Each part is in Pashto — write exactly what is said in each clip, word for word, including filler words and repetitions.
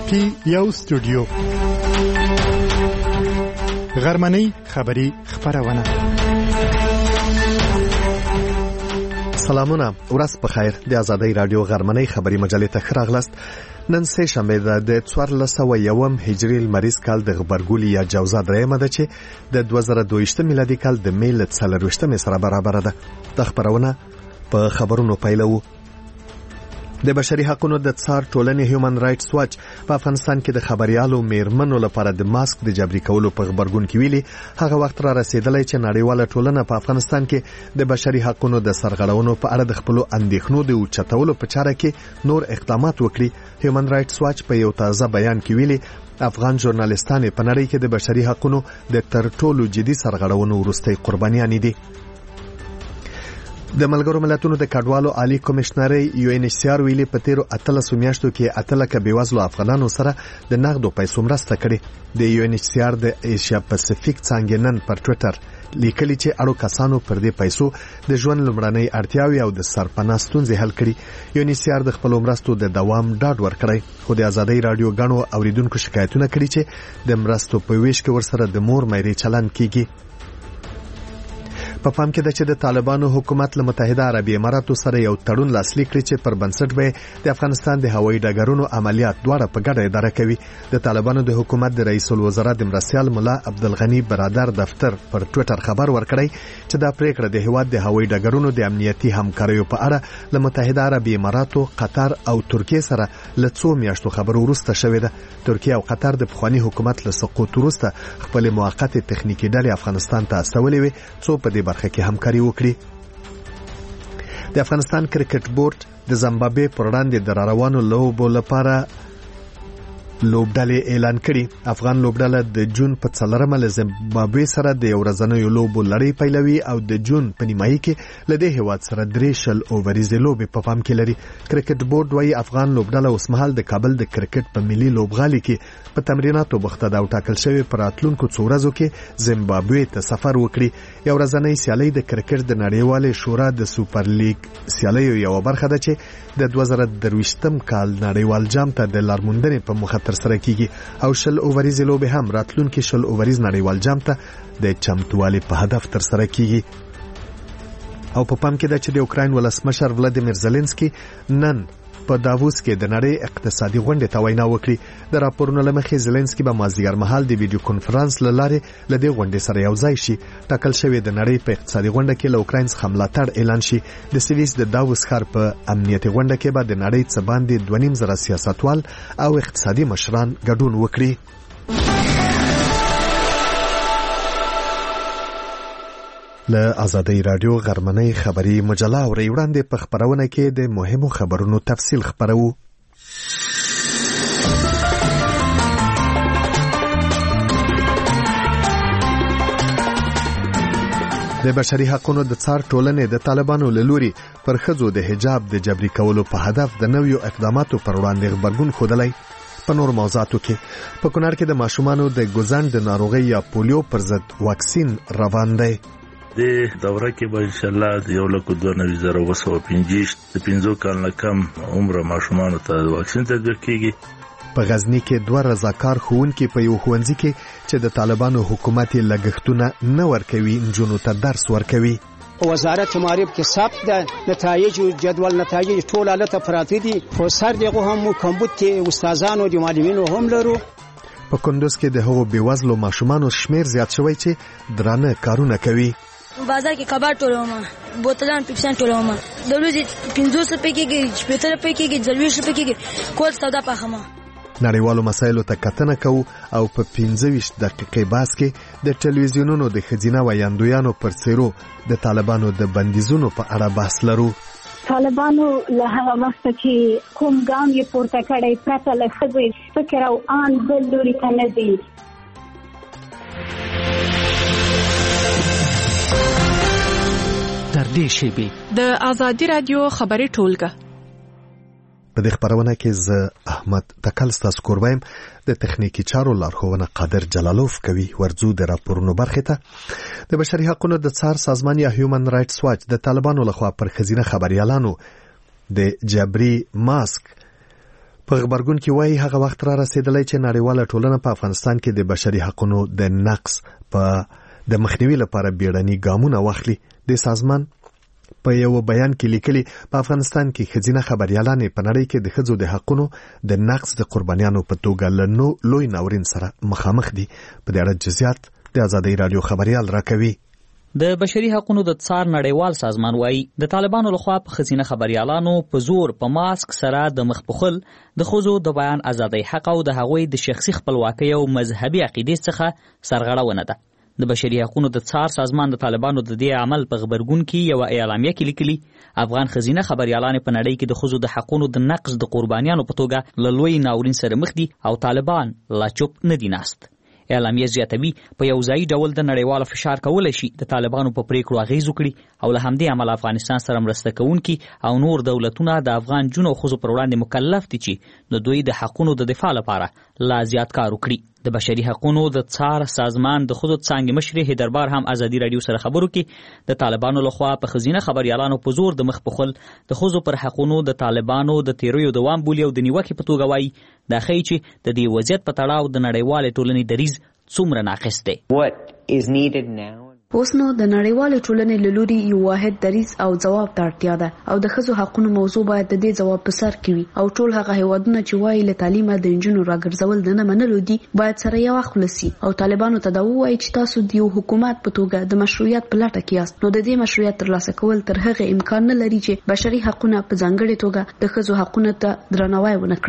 پی یو سټوډیو غرمنۍ خبری خبرونه. سلامونه، ورځ په خیر. د آزادۍ رادیو غرمنۍ خبری مجلې ته راغلاست. نن سه شنبه ده د څوارلس سوه یوم هجري لمریز کال د غبرګولي یا جوزا دریمه ده چې د دوه زره دوه میلادي کال د می له څلرویشتمې سره برابر ده. د خبرونه په خبرونو پیلو. د بشري حقوقو د څار ټولنې هیومن رائټس واچ په افغانستان کې د خبريالو میرمنو لپاره د ماسک د جبري کولو په خبرګون کې ویلي هغه وخت را رسیدلی چې نړیواله ټولنه په افغانستان کې د بشري حقوقو د سرغړونو په اړه د خپل اندېښنو د اوچتولو په چاره کې نور اقدامات وکړي. هیومن رائټس واچ په یو تازه بیان کې ویلي افغان ژورنالیستان په نړۍ کې د بشري حقوقو د تر ټولو جدي سرغړونو وروستي قربانیان دي. د ملګرو ملتونو د کډوالو عالی کمشنري یو ان ایچ سی آر ویلي په تیرو اتلسو میاشتو کې اتلکه بېوزلو افغانانو سره د نغدو پیسو مرسته کړې. د یو ان ایچ سی آر د ایشیا پاسفیک څنګه نن پر ټوئیټر لیکلي چې اړو کسانو پر دې پیسو د ژوند لمړنۍ اړتیاوې او د سرپناه ستونزې حل کړي. یو ان ایچ سی آر د خپل مرستو د دوام ډاډ ورکړی، خو د آزادۍ رادیو غنو اوریدونکو شکایتونه کړي چې د مرستو په ویش کې ورسره د مور مېري چلند کیږي. په پام کې ده چې د طالبانو حکومت له متحده عربي اماراتو سره یو تړون لاسلیک کړی چې پر بنسټ به د افغانستان د هوایي ډګرونو عملیات دواړه په ګډه اداره کوي. د طالبانو د حکومت د رئیس الوزرا د مرستیال مولا عبدالغنی برادر دفتر پر ټوئیټر خبر ورکړی چې دا پریکړه د هیواد د هوایي ډګرونو د امنیتي همکاریو په اړه له متحده عربي اماراتو، قطر او ترکیه سره له څو میاشتو خبرو وروسته شوې ده. ترکیه او قطر د پخوانی حکومت له سقوط وروسته خپل موقته تخنیکی ډلې افغانستان ته استولې وي څو په دې برخه کې همکاري وکړي. د افغانستان کرکټ بورډ د زیمبابوې پر وړاندې د روانو لوبو لپاره لوبډلې اعلان کړي. افغان لوبډله د جون په څلورمه له زیمبابوې سره د ورځنیو لوبو لړۍ پیلوي او د جون په نیمایي کې له دې هیواد سره درې شل اووریزې لوبې په پام کې لري. کرکټ بورډ وايي افغان لوبډله اوسمهال د کابل د کرکټ په ملي لوبغالي کې په تمریناتو بوخته ده او ټاکل شوی پر راتلونکو څو ورځو کې زیمبابوې ته سفر وکړي. یو ورځنۍ سیالي د کرکټ د نړیوالې شورا د سوپر لیګ سیالیو یو برخه ده چې د دوه زره درویشتم کال نړیوال جام ته د لارموندنې په مخه ترسره کیږي او شل اووریزې لوبې هم راتلونکي شل اووریز نړیوال جام ته د چمتووالي په هدف ترسره کیږي. او په پام کې ده چې د اوکراین ولسمشر ولادیمیر زيلنسکي نن په داووس کې د نړۍ اقتصادي غونډې ته وینا وکړي. د راپورونو لمخې زيلنسکي به مازیګر مهال د ویډیو کانفرنس له لارې له دې غونډې سره یو ځای شي. ټاکل شوی د نړۍ په اقتصادي غونډه کې له اوکراین څخه ملاتړ اعلان شي. د سویس د داووس ښار په امنیتي غونډه کې به د نړۍ څخه باندې دوه نیم زره سیاستوال او اقتصادي مشران ګډون وکړي. له آزادۍ رادیو غرمنۍ خبری مجله اوري وړاندې په خبرونه کې د مهمو خبرونو تفصیل خبرو. د بشري حقوقو د څار ټولنې د طالبانو له لوري پر ښځو د حجاب د جبري کولو په هدف د نویو اقداماتو پر وړاندې غبرګون ښودلی. په نور موضوعاتو کې په کونړ کې د ماشومانو د ګوزن د ناروغۍ یا پولیو پر ضد واکسین روان دی. د دوره کې به ان شاء الله د یو لک دوه نوي زره اوه سوه پنځه د پنځو کالو کم عمر ماشومانو ته واکسین تطبیق کیږي. په غزنی کې دوه رضاکار ښوونکي په یو ښوونځي کې چې د طالبانو حکومت لګښتونه نه ورکوي نجونو ته درس ورکوي. وزارت معارف کې ثبت ده نتایج او جدول نتایج ټول الته پراته دي. خو سر دغه هم کمبود استادانو او معلمینو هم لرو. په کندوز کې د هغو بېوزلو ماشومانو شمیر زیات شوی چې درانه کارونه کوي. بازار کې کباب ټولوم، بوتلان پیپسان ټولوم، د ورځې پنځوس روپۍ کېږي، شپېته روپۍ کېږي، څلوېښت روپۍ کېږي، کول سودا پاخمه. نړیوالو مسایلو ته کتنه کوو او په پنځه ویشت دقیقې بحث کې د ټلویزیونونو د ښځینه ویاندویانو پر څیرو د طالبانو د بندیزونو په اړه بحث لرو. طالبانو له هغه وخته چې کوم ګام یې پورته کړی پرته له ښځې فکر او آن بل لوري ته نه دی. تر دې شیبې د آزادۍ رادیو خبري ټولګه په دې خبرونه کې زه احمد تکل ستاسو کوربایم د تخنیکی چارو لارښوونه قادر جلالوف کوي. ورځو د راپورونو برخه ته د بشري حقوقو د څار سازمان یا هیومن رائټس واچ د طالبانو لخوا پر ښځینه خبريالانو د جبري ماسک په خبرګون کې وایي هغه وخت را رسیدلی چې نړیواله ټولنه په افغانستان کې د بشري حقوقو د نقض په د مخنیوي لپاره بیړني ګامونه واخلي. د سازمان په یو بیان کې لیکلي په افغانستان کې ښځینه خبريالانې په نړۍ کې د ښځو د حقوقو د نقض د قربانیانو په توګه له نو لوی ناورین سره مخامخ دي. په دې اړه جزئیات د آزادۍ رادیو خبريال راکوي. د بشري حقوقو د څار نړیوال سازمان وایي د طالبانو لخوا په ښځینه خبريالانو په زور په ماسک سره د مخبخل د ښځو د بیان آزادۍ حق او د هغوی د شخصي خپلواکۍ او مذهبي عقیدې څخه سرغړونه ده. د بشري حقوقو د څار سازمان د طالبانو د دې عمل په خبرګون کې یو اعلامیه کې لیکلي افغان ښځینه خبريالانې په نړۍ کې د ښځو د حقوقو د نقض د قربانیانو په توګه له لوی ناورین سره مخ دي او طالبان لا چوپ نه دي ناست. اعلامیه زیاتوي په یو ځای ډول د نړیوال فشار کولای شي د طالبانو په پریکړو اغیز وکړي او له همدې عمل افغانستان سره مرسته کوونکي او نور دولتونه د افغان جنو او ښځو پر وړاندې مکلف دي چې د دوی د حقوقو د دفاع لپاره لا زیات کار وکړي. د بشري حقوقو د څار سازمان د ښځو څانګې مشر هیدربار هم آزادي رادیو سره خبرو کې د طالبانو لخوا په ښځینه خبريالانو په زور د مخ په خل د ښځو پر حقوقو د طالبانو د تیریو دوام بولي او د نیوکې په توګه وایي دا ښیي چې د دې وضعیت په تړاو د نړیوالې ټولنې دریځ څومره ناقص دی. What is needed now اوس نو د نړیوالې ټولنې له لوري یو واحد دریځ او ځواب ته اړتیا ده او د ښځو حقوقو موضوع باید د دې ځواب په سر کې وي او ټول هغه هیوادونه چې وایي له تعلیمه د نجونو راګرځول د نه منلو دي باید سره یو خلاصي او طالبانو ته دا وایي چې تاسو د یو حکومت په توګه د مشروعیت په لټه کې یاست. نو د دې مشروعیت ترلاسه کول تر هغه امکان نه لري چې بشري حقوقونه په ځانګړې توګه د ښځو حقوقو ته درناوی ونه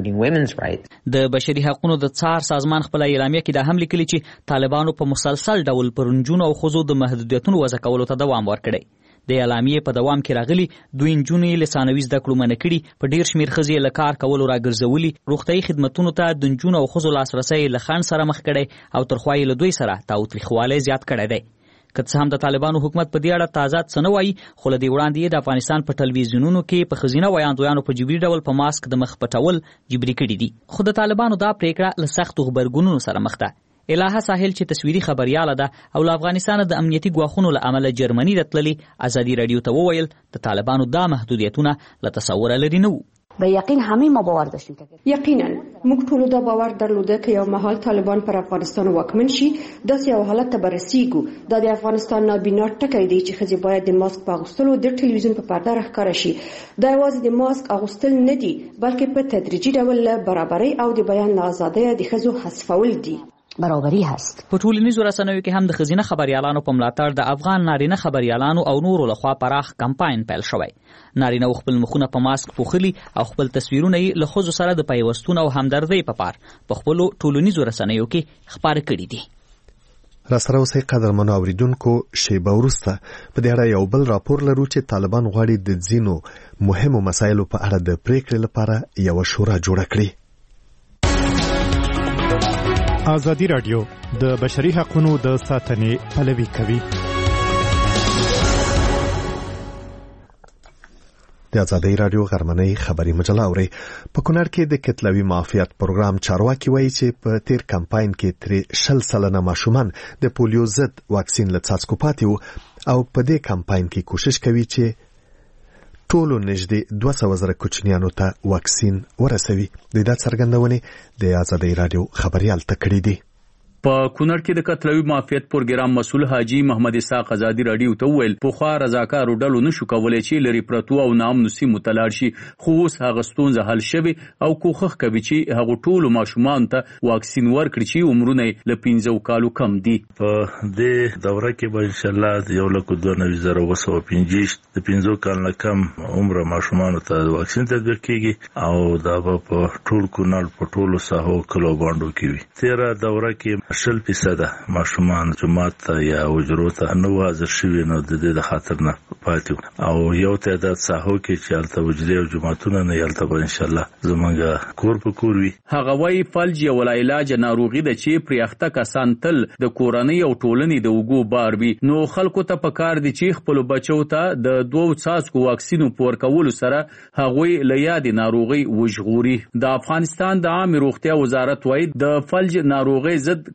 کړي. د بشري حقوقو د څار سازمان خپل اعلامیه کې دا هم لیکلي چې طالبانو په مسلسل ډول پر نجونو او ښځو د محدودیتونو وضع کولو ته دوام ورکړي. د اعلامیې په دوام کې راغلي دوی نجونې له ثانوي زده کړو منع کړي، په ډیر شمیر ښځې له کار کولو راګرځولي، روغتیايي خدمتونو ته د نجونو او ښځو لاسرسی له خنډ سره مخ کړي او ترخوا یې له دوی سره تاوتریخوالی زیات کړی دی. که څه هم د طالبانو حکومت په دې اړه تازه څه نه وایي، خو له دې وړاندې د افغانستان په ټلویزیونونو کې په ښځینه ویاندویانو په جبري ډول په ماسک د مخ پټول جبري کړي دي. خو د طالبانو دا پریکړه له سختو غبرګونونو سره مخ ده. الهه ساحل چې تصویري خبرياله ده او له افغانستان د امنیتي ګواښونو له امله جرمني ته تللي آزادي رادیو ته وویل د طالبانو دا محدودیتونه له تصوره لري نه وو. به یقین همه ما باور داشتیم که یقینا موږ ټول دا باور درلوده که یو مهال طالبان پر افغانستان واکمن شي داسې یو حالت ته برسېږو. دا د افغانستان نابینا ټکی دی چې ښځې باید د ماسک په اغوستلو د ټلویزیون په پرده راښکاره شي. دا یوازې د ماسک اغوستل نه دي بلکې په تدریجي ډول له برابرۍ او د بیان ازادۍ د ښځو حذفول دي. برابري هست. په ټولنیزو رسنیو کې هم د ښځینه خبريالانو په ملاتړ د افغان نارینه خبريالانو او نورو لخوا پراخ کمپاین پیل شوی. نارینه خپل مخونه په ماسک پوښلي او خپل تصویرونه یې له ښځو سره د پیوستون او همدردۍ په پار په خپلو ټولنیزو رسنیو کې خپاره کړي دي. راسره اوسئ قدرمنو اوریدونکو، شیبه وروسته په دې اړه یو بل راپور لرو چې طالبان غواړي د ځینو مهمو مسایلو په اړه د پریکړې لپاره یو شورا جوړه کړي. آزادی رادیو د بشري حقوقو د ساتنې پلوي کوي. د آزادۍ رادیو غرمنۍ خبري مجله اوري. په کونړ کې د کتلوي معافیت پروګرام چارواکي وایي چې په تیر کمپاین کې تر شل سلنه ماشومان د پولیو ضد واکسین له څاڅکو پاتې وو او په دې کمپاین کې کوشش کوي چې ټولو نږدې دوه سوه زره کوچنیانو ته واکسین ورسوي. د دا څرګندونې د آزادۍ رادیو خبريال ته کړې دي. په کونړ کې د کتلوي معافیت پروګرام مسؤل حاجی محمد اسحاق آزادي رادیو ته وویل پخوا رضاکارو ډلو نشو کولای چې لري پرتو او نامنو سیمو ته لاړ شي، خو اوس هغه ستونزه حل شوې او کوښښ کوي چې هغه ټولو ماشومانو ته واکسین ورکړي چې عمرونه له پنځو کالو کم دي. په دې دوره کې به ان شاء الله د یو لک دوه نوي زره اوه سوه پنځویشت د پنځو کالو نه کم عمره ماشومانو ته واکسین تطبیق کیږي او دا به په ټول کونړ په ټولو ساحو کلو باندې کې وي. تیره دوره کې شل فیصده ماشومان جماعت ته یا حجرو ته نه حاضر شوي نو د دې د خاطر نه پاتې او یو تعداد ساحو کې چې هلته حجرې او جماعتونه نه هلته به انشاءالله زمونږ کور په کور وي. هغه وایي فلج یو لاعلاجه ناروغي ده چې پرې اخته کسان تل د کورنۍ او ټولنې د اوږو بار وي، نو خلکو ته پکار دي چې خپلو بچو ته د دوو څاڅکو واکسینو په ورکولو سره هغوی له یادې ناروغۍ وژغوري. د افغانستان د عامې روغتیا وزارت وایي د فلج ناروغۍ ضد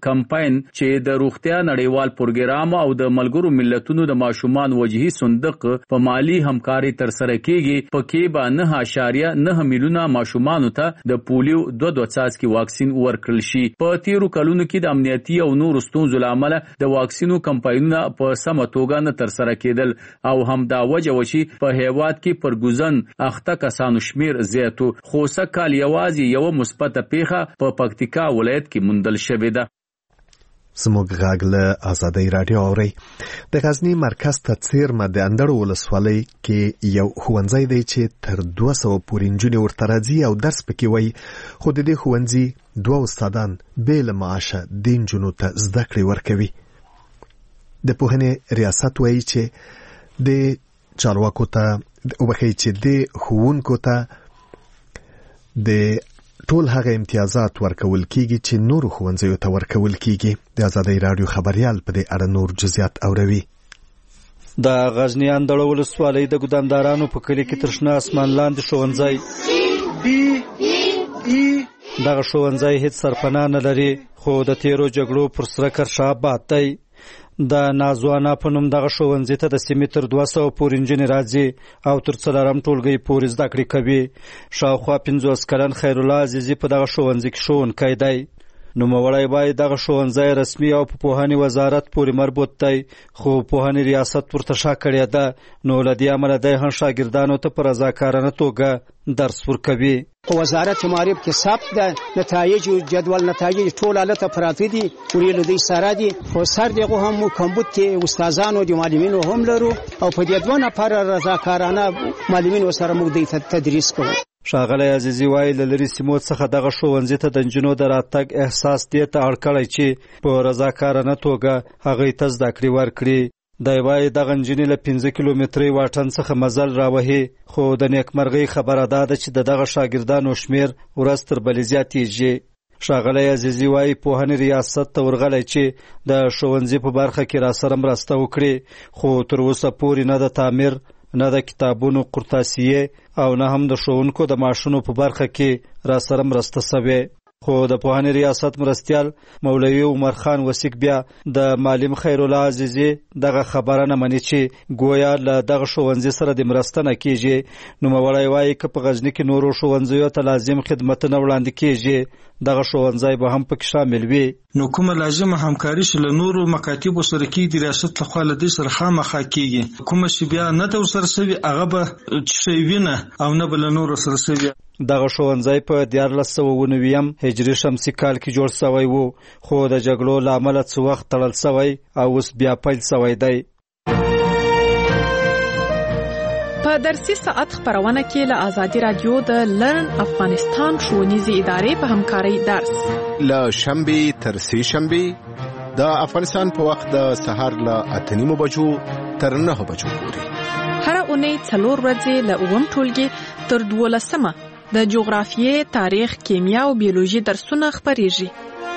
کمپاین چې د روغتیا نړیوال پروګرام او د ملګرو ملتونو د ماشومان وجهي صندوق په مالی همکاري تر سره کیږي. پکې به نه اشاریه نه میلیونه ماشومان ته د پولیو دوه دوه څاڅکي واکسین ورکړل شي. په تیرو کلونو کې د امنیتي او نورو ستونزو لامل د واکسینو کمپاینونه په سمه توګه نه تر سره کېدل او هم دا وجه و چې په هیواد کې پرګوزن اخته کسانو شمیر زیاتو. خو سکهال یوازې یو مثبته پیښه په پکتیکا ولایت کې موندل شوې ده. زموږ غږ له آزادۍ رادیو اوري. د غزنی مرکز ته څیرمه د اندړو ولسوالۍ کې یو ښوونځی دی چې تر دوه سوه پورې نجونې ورته راځي او درس پکې وایي، خو د دې ښوونځي دوه استادان بې له معاشه دې نجونو ته زده کړې ورکوي. د پوهنې ریاست وایي چې د چارواکو ته وبښئ چې د ښوونکو ته د ټول هغه امتیازات ورکول کیږي چې نورو ښوونځیو ته ورکول کیږي. د آزادۍ رادیو خبريال په دې اړه نور جزئیات اوروي. د غزنی اندړو ولسوالۍ د ګدامدارانو په کلی کې ترشنه اسمان لاندې ښوونځی دغه ښوونځی هیڅ سرپناه نه لري، خو د تیرو جګړو پر سره کرشا آباد دی. د نازوانا په نوم دغه ښوونځي ته د سیمې تر دوه سوه پورې نجونې راځي او تر څلورم ټولګۍ پورې زده کړې کوي. شاوخوا پنځوس کلن خیرالله عزیزي په دغه ښوونځي کې ښوونکی دی. نوموړی وایي دغه ښوونځی رسمي او په پوهنې وزارت پورې مربوط دی، خو پوهنې ریاست ورته شا کړې ده، نو له دې امله دی هم شاګردانو ته په رضاکارانه توګه درس ورکوي. وزارت معارف کې ثبت ده نتایج او جدول نتایج ټول الته پراته دي ورې له دې سره دي، خو سر دغه هم کمبود کې استادانو او معلمینو هم لرو او په دې دوه نفر رضاکارانه معلمینو سره موږ د تدریس کوو. ښاغلی عزیزي وایي له لرې سیمو څخه دغه ښوونځي ته د نجونو د راتګ احساس دې ته اړ کړی چې په رضاکارانه توګه هغوی ته زده کړې ورکړي. دی وایي دغه نجونې له پنځه کیلومترۍ واټن څخه مزل راوهي، خو د نیکمرغۍ خبره دا ده چې د دغه شاګردانو شمیر ورځ تر بلې زیاتېږي. ښاغلی عزیزي وایي پوهنې ریاست ته ورغلی چې د ښوونځي په برخه کې راسره مرسته وکړي، خو تر اوسه پورې نه د تعمیر نه د کتابونو قرطاسیې او نه هم د ښوونکو د معاشونو په برخه کې راسره مرسته شوې. خو د پوهنې ریاست مرستیال مولوي عمر خان وسیق بیا د معلم خیرالله عزیزي دغه خبره نه مني چې ګویا له دغه ښوونځي سره د مرسته نه کیږي. نوموړی وایي که په غزني کې نورو ښوونځیو ته لازم خدمتونه وړاندې کیږي دغه ښوونځی به هم پکې شامل وي. نو کومه لازمه همکاري چې له نورو مکاتبو سره کېږي د ریاست لخوا له دې سره خامخا کېږي، کومه چې بیا نه ده ورسره سوي هغه به چې وي نه او نه به له نورو سره سوي. دغه ښوونځی په دیارلس سوه اووه نوي هجري شمسي کال کې جوړ شوی و، خو د جګړو له امله څه وخت تړل شوی او اوس بیا پیل شوی دی. په درسي ساعت خبرونه کې له آزادي رادیو د لرن افغانستان ښوونیزې ادارې په همکارۍ درس له شنبې تر سې شنبې د افغانستان په وخت د سهار له اته نیمو بجو تر نهو بجو پورې، هره اونۍ څلور ورځې له اووم ټولګي تر دولسمه د جغرافیې، تاریخ، کیمیا او بیولوژي درسونه خبرېږي.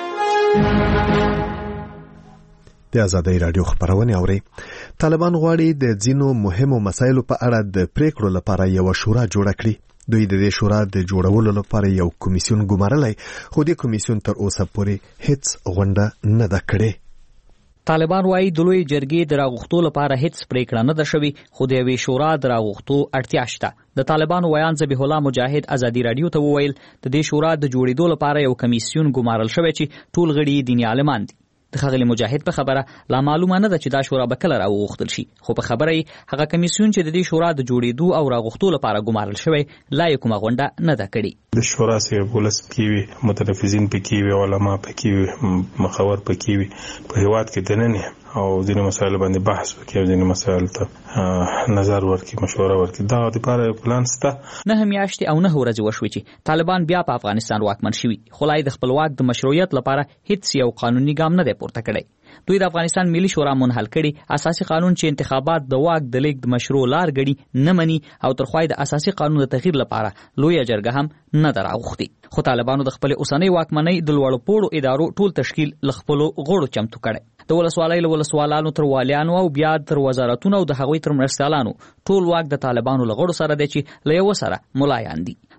د آزادۍ رادیو خبرونه اوري. طالبان غواړي د ځینو مهمو مسایلو په اړه د پریکړو لپاره یو شورا جوړ کړي. دوی د دې شورا د جوړولو لپاره یو کمیسیون ګمارلی، خو د کمیسیون تر اوسه پورې هیڅ غونډه نه ده کړې. طالبان وایي د لوی جرګې د راغوښتو لپاره هیڅ پریکړه نه ده شوې، خو د یوې شورا د راغوښتو اړتیا شته. د طالبانو ویان ذبیح الله مجاهد آزادي رادیو ته وویل د دې شورا د جوړېدو لپاره یو کمیسیون ګمارل شوی چې ټول غړي دیني عالمان دي. د ښاغلي مجاهد په خبره لا معلومه نه ده چې دا شورا به کله راوغوښتل شي، خو په خبره یې هغه کمیسیون چې د دې شورا د جوړېدو او راغوښتو لپاره ګمارل شوی لا یې کومه غونډه نه ده کړې. د شورا سره ولس پکې وي، متنفذین پکې وي، علما پکې وي، مخور پکې وي، په هیواد کې دننه او ځینې مسایل باندې بحث وکړي او ځینې مسایل ته نظر ورکړي، مشوره ورکړي. دا د لپاره پلان شته. نه میاشتې او نه ورځې وشوې چې طالبان بیا په افغانستان واکمن شوي، خو لا د خپلواک د مشروعیت لپاره هیڅ یو قانوني ګام نه دی پورته کړی. دوی د افغانستان ملي شورا منحل کړي اساسي قانون چې انتخابات د واک د لیږد مشروع لار ګڼي نه مني او ترخوای د اساسي قانون د تغییر لپاره لویه جرګه هم نه دراغوختي. خو طالبانو د خپل اوسنۍ واکمنۍ د لوړو پوړو ادارو ټول تشکیل ل خپل غړو چمتو کړي. د ولسوالۍ له ولسوالانو تر والیانو او بیا تر وزارتونو او د هغوی تر مرستیالانو ټول واک د طالبانو له غړو سره دی چې له یو سره ملایان دي.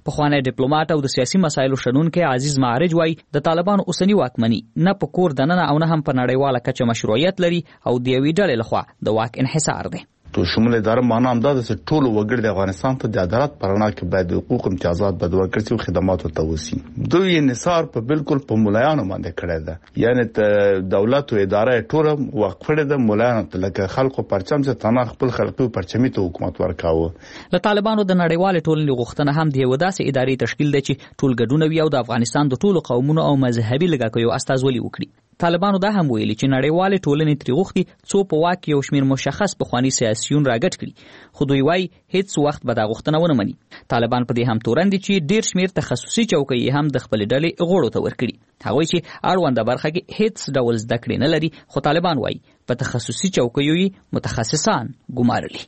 پخوانی ډیپلوماټ او د سیاسي مسایلو شنونکي عزیز معرج وایي د طالبانو اوسنی واکمني نه په کور دننه او نه هم په نړیواله کچه مشروعیت لري او د یوې ډلې لخوا د واک انحصار دی. تو شمول اداره معنا هم دا چې ټول وګړي د افغانستان ته د عدالت پرنا کې باید حقوق امتیازات بد ورکړي او خدمات ورته وسی. دوی انحصار په بالکل په مولایانو باندې کړی ده، یعنی دولت او اداره ټول وقفړه د مولایانو ته لکه خلکو پرچم چې تنه خپل خلکو پرچمي ته حکومت ورکاوه. له طالبانو د نړیوال ټولنې غوښتنه هم دی وداسې اداري تشکیل دی چې ټول ګډون وي او د افغانستان د ټولو قومونو او مذهبي لږکیو استازولي وکړي. طالبانو دا هم ویلي چې نړیوال ټولنې ترې غوښتي څو په واک یو شمېر مشخص پخواني سیاسیون راګډ کړي، خو دوی وایي هیڅ وخت به دا غوښتنه ونه مني. طالبان په دې هم تورن دي چې ډېر شمېر تخصصي چوکۍ هم د خپلې ډلې غړو ته ورکړي. هغوی چې اړونده برخه کې هیڅ ډول زده کړې نه لري، خو طالبان وایي په تخصصي چوکیو یې متخصصان ګمارلي.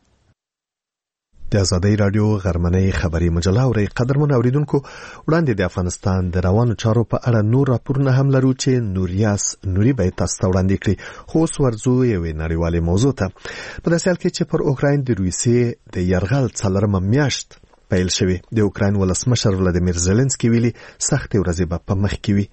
د ازادۍ رادیو غرمنۍ خبري مجله اوري قدرمن اوریدونکو، وړاندې د افغانستان د روانو چارو په اړه نور راپورونه هم لرو چې نوریاس نوري به تاسو ته وړاندې کړي. خو اوس ورځو یوې نړیوالې موضوع ته. په داسې حال کې چې پر اوکراین د روسیې د یرغل څلورمه میاشت پیل شوې، د اوکراین ولسمشر ولادیمیر زيلنسکي ویلي سختې ورځې به په مخ کې وي.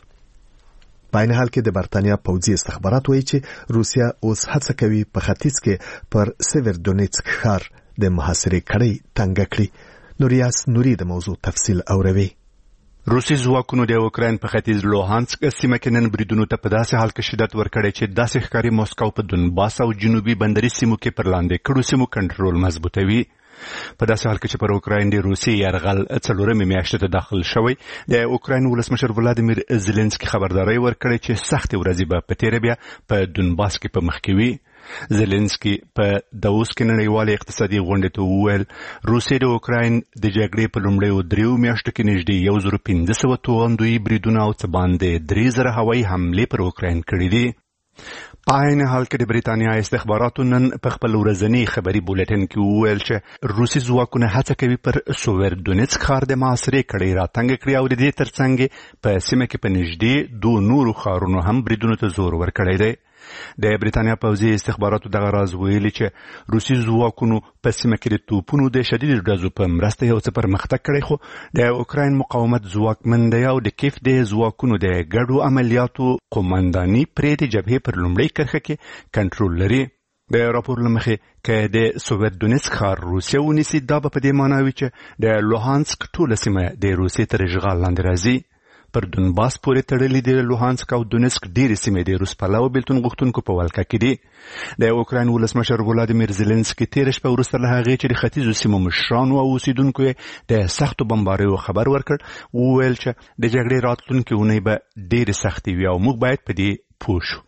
په عین حال کې د برتانیا پوځي استخبارات وایي چې روسیا اوس هڅه کوي په ختیځ کې پر سیویرودونیتسک ښار د محاصرې کړۍ تنګه کړي. نوریاس نوري د موضوع تفصیل اوروي. روسي ځواکونو د اوکراین په ختیځ لوهانسک سیمه کې نن بریدونو ته په داسې حال کې شدت ورکړی چې داسې ښکاري موسکو په دونباس او جنوبي بندري سیمو کې پر لاندې کړو سیمو کنټرول مضبوطوي. په داسې حال کې چې پر اوکراین د روسي یرغل څلورمې میاشتې ته داخل شوی، د اوکراین ولسمشر ولادیمیر زيلنسکي خبرداری ورکړی چې سختې ورځې به په تیره بیا په دونباس کې په مخ کې وي. زيلنسکي په داووس کې نړیوالې اقتصادي غونډې ته وویل روسیې د اوکراین د جګړې په لومړیو دریو میاشتو کې نږدې یو زر پنځه سوه توغندویي بریدونه او څه باندې درې زره هوایي حملې پر اوکراین کړي دي. په عین حال کې د بریتانیا استخباراتو نن په خپل ورځني خبري بولټین کې وویل چې روسي ځواکونه هڅه کوي پر سیویرودونیتسک ښار د محاصرې کړۍ راتنګ کړي او د دې ترڅنګ په سیمه کې په نږدې دوه نورو ښارونو هم بریدونو ته زور ورکړی دی. د بریتانیا پوځي استخباراتو دغه راز ویلي چې روسي ځواکونو په سیمه کې د توپونو د شدید ډزو په مرسته یو څه پرمختګ کړی، خو د اوکراین مقاومت ځواکمن دی او د کیف د ځواکونو د ګډو عملیاتو قومنداني پرې د جبهې پر لومړۍ کرښه کې کنټرول لري. د راپور له مخې که د سیویرودونیتسک ښار روسیه ونیسي، دا به په دې معنا وي چې د لوهانسک ټوله سیمه د روسیې تر اشغال لاندې راځي. پر دونباس پورې تړلې د لوهانسک او دونیسک ډېرې سیمې د روس پلوه بېلتون غوښتونکو په ولکه کې دي. د اوکراین ولسمشر ولادیمیر زيلنسکي تېره شپه وروسته له هغې چې د ختیځو سیمو مشرانو او اوسېدونکو یې د سختو بمباریو خبر ورکړ، وویل چې د جګړې راتلونکې اونۍ به ډېرې سختې وي او موږ باید په دې پوه شو.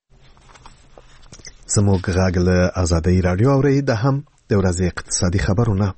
زموږ غږ له ازادۍ راډیو اورئ. دا هم د ورځې اقتصادي خبرونه.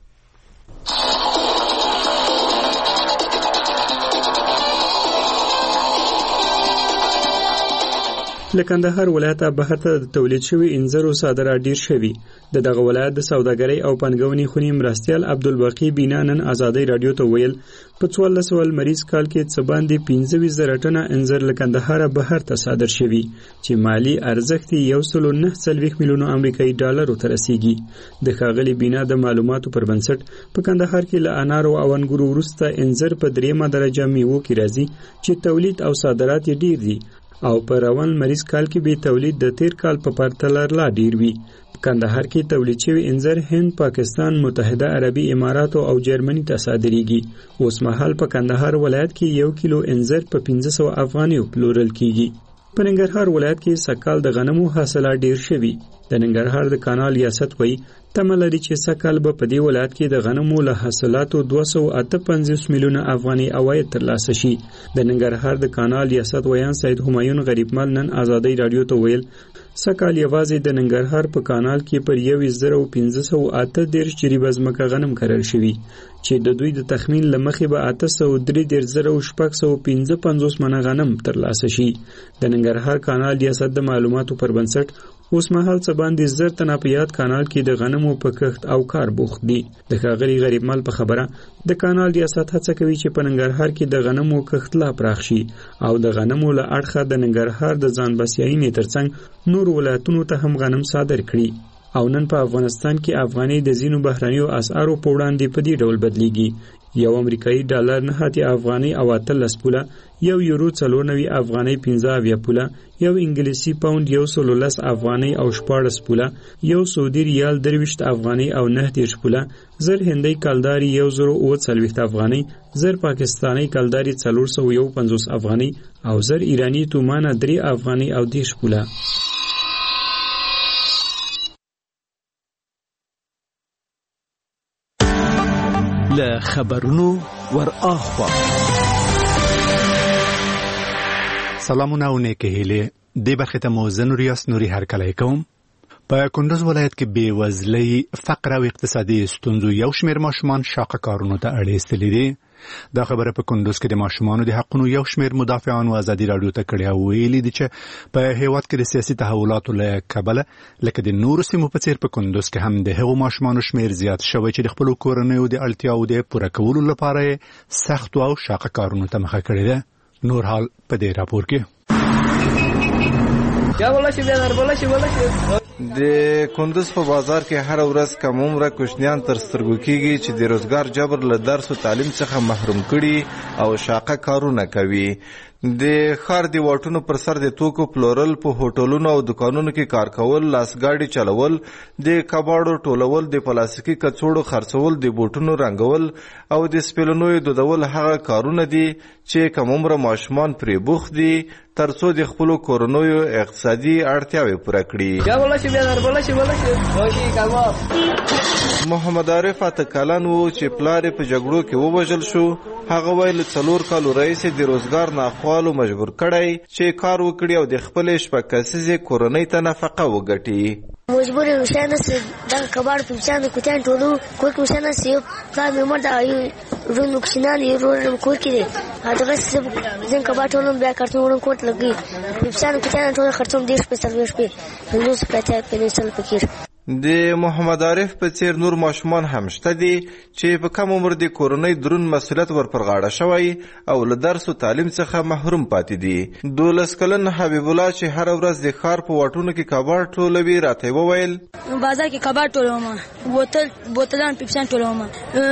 له کندهار ولایت بهر ته د تولید شوی انځرو صادرات ډیر شوي. د دغه ولایت د سوداګرۍ او پنګونې خونی مرستیال عبدالباقی بینا نن ازادۍ رادیو ته ویل په څوارلس سوه لمریز کال کې څه باندې پنځه ویشت زره ټنه انځر له کندهار بهر ته صادر شوي چې مالی ارزښت یو سل نه څلوېښت میلیونه امریکایي ډالرو ته رسیږي. د ښاغلي بینا د معلوماتو پر بنسټ په کندهار کې له انارو او انګورو وروسته انځر په دریمه درجه میوو کې راځي چې تولید او صادرات یې ډیر دي او په روان مریض کال کې به تولید د تیر کال په پرتله لا ډیر وي. کندهار کې تولید شوی انځر هند، پاکستان، متحده عربي اماراتو او جرمني ته صادریږي. اوس مهال په کندهار ولایت کې یو کیلو انځر په پنځه سوه افغانیو پلورل کیږي. په ننګرهار ولایت کې سکال د غنمو حاصلات ډیر شوي. د ننګرهار د کانال ریاست وایي تمه لري چې سکال به په دې ولایت کې د غنمو له حاصلاتو دوه سوه اته پنځوس میلیونه افغاني عواید ترلاسه شي. د ننګرهار د کانال ریاست ویان سید همایون غریبمل نن ازادۍ رادیو ته ویل سکال یوازې د ننګرهار په کانال کې پر یویشت زره پنځه سوه اته دېرش جریبه ځمکه غنم کرل شوي چې د دوی د تخمین له مخې به اته سوه درې دېرش زره شپږ سوه پنځه پنځوس منه غنم ترلاسه شي. د ننګرهار کانال ریاست د معلوماتو پر بنسټ اوس مهال څه باندې زر تنه په یاد کانال کې د غنمو په کښت او کار بوخت دي. د ښاغلي غریبمل په خبره د کانال ریاست هڅه کوي چې په ننګرهار کې د غنمو کښت لا پراخ شي او د غنمو له اړخه د ننګرهار د ځان بسیاینې ترڅنګ نور ولایتونو ته هم غنم صادر کړي. او نن په افغانستان کې افغاني د ځینو بهرنیو اسعارو په وړاندې په دې ډول بدلیږي. یو امریکایي ډالر نه هاتي افغاني او اتلس پوله، یو یورو څلور نوي افغاني پنځه اویا پوله، یو انګلیسي پاوند یو سل لس افغاني او شپاړس پوله، یو سعودي ریال درویشت افغاني او نه دېرش پوله، زر هندۍ کلداري یو زر اوه څلوېښت افغاني، زر پاکستاني کلداري څلور سوه یو پنځوس افغاني او زر ایراني تومانه درې افغاني او دېرش پوله. له خبرونو ور اخوا سلامونه او نیکه هیله د برخه ته موزن ریاست نوري هرکلی کوم. په کندوز ولایت کې بیوزلۍ، فقر او اقتصادي ستونزو یو شمېر ماشومان شاقه کارونو ته اړ ایستلي دي. دا خبره په کندوز کې د ماشومانو د حقونو یو شمېر مدافعانو ازادي راډیو ته کړې او ویلي دي چې په هیواد کې د سیاسي تحولاتو له کبله لکه د نورو سیمو په څیر په کندوز کې هم د هغو ماشومانو شمېر زیات شوی چې د خپلو کورنیو د اړتیاوو د پوره کولو لپاره سختو او شاقه کارونو ته مخه کړې ده. نور حال په دې راپور کې. د کندوز په بازار کې هر ورځ کم عمره کوچنیان تر سترګو کېږي چې د روزګار جبر له درس او تعلیم څخه محروم کړي او شاقه کارونه کوي. د ښار د واټونو پر سر د توکو پلورل، په هوټلونو او دکانونو کې کار کول، لاسګاډي چلول، د کباړو ټولول، د پلاستیکي کڅوړو خرڅول، د بوټونو رنګول او د سپېلنیو دودول هغه کارونه دي چې کم عمره ماشومان پرې بوخت دي ترڅو د خپلو کورنیو اقتصادي اړتیاوې پوره کړي. محمد عارف اته کلن و چې پلار یې په جګړو کې ووژل شو. هغه ویل څلور کالو راهیسې د روزګار ناخوالو مجبور کړی چې کار وکړي او د خپلې شپږ کسیزې کورنۍ ته نفقه وګټي. مجبور یم شاید نسي دغه کباړ پیچان د کوتان ټولو کوک مشان نسي پلار مې مړ دا ورونو کښینان یې ورور کور کې دی هغه څه زین کباړ ټولو بیا کارتون ورن کوټ لګي پیچان کوتان ټولو خرڅوم دیش په سرویس په نو څه پته په نسل فکر. د محمد عارف په څیر نور ماشومان هم شته دي چې په کم عمر د کورنۍ درون مسؤلیت ور پر غاړه شوی او له درس او تعلیم څخه محروم پاتې دي. دولس کلن حبیب الله چې هر ورځ د ښار په واټونو کې کباړ ټولوي راته وویل بازار کې کباړ ټولوم، بوتل بوتلان پیپسان ټولوم،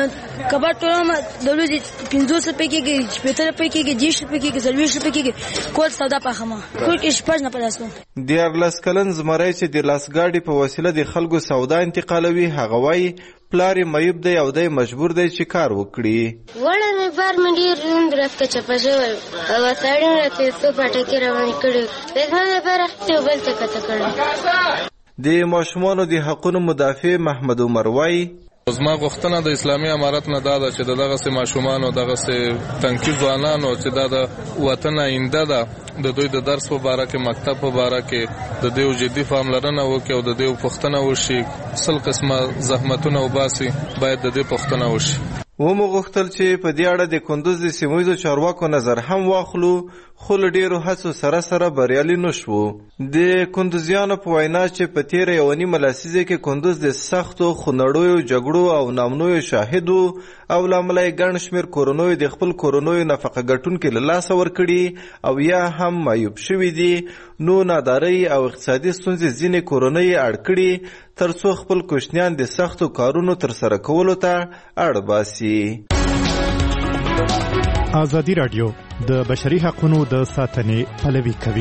کباړ ټولوم د ورځې پنځوس روپۍ کېږي، شپېته روپۍ کېږي، دېرش روپۍ کېږي، څلوېښت روپۍ کېږي. کور سودا پاخمه کور کې شپږ نه پداسم. دیارلس کلن زمری چې د لاسګاډي په وسیله د خلکو سودا انتقالوي هغه وایي پلار یې معیوب دی او دی مجبور دی چې کار وکړي. وړه مې بار مې ډېر روند رفته چپه شوی او ساړی مې راته څو پټکې روانې کړي د زما لپاره یو بل ته کته کړی. د ماشومانو د حقونو مدافع محمد عمر وایي زما غوښتنه د اسلامي امارت نه دا ده چې دغسې ماشومانو دغسې تنکي ځوانانو چې دا د وطن آینده ده د دوی د درس په باره کې، مکتب په باره کې د دوی جدي پاملرنه وکړي او د دوی پوښتنه وشي. سل قسمه زحمتونه وباسي، باید د دې پوښتنه وشي. ومو غوښتل چې په دې اړه د کندوز د سیمه ییزو چارواکو نظر هم واخلو خو له ډېرو هڅو سره سره بریالي نه شو. د کندوزیانو په وینا چې په تېره یوه نیمه لسیزه کې کندوز د سختو خونړیو جګړو او نامنویو شاهد و او له امله یې ګڼ شمېر کورنیو د خپل کورنیو نفقه ګټونکي له لاسه ورکړي او یا هم معیوب شوي دي. نو نادارۍ او اقتصادي ستونزې ځینې کورنۍ اړ کړي ترڅو خپل کوچنیان د سختو کارونو ترسره کولو ته اړ باسي. ازادي راډیو د بشري حقوقو د ساتنې پلوي کوي.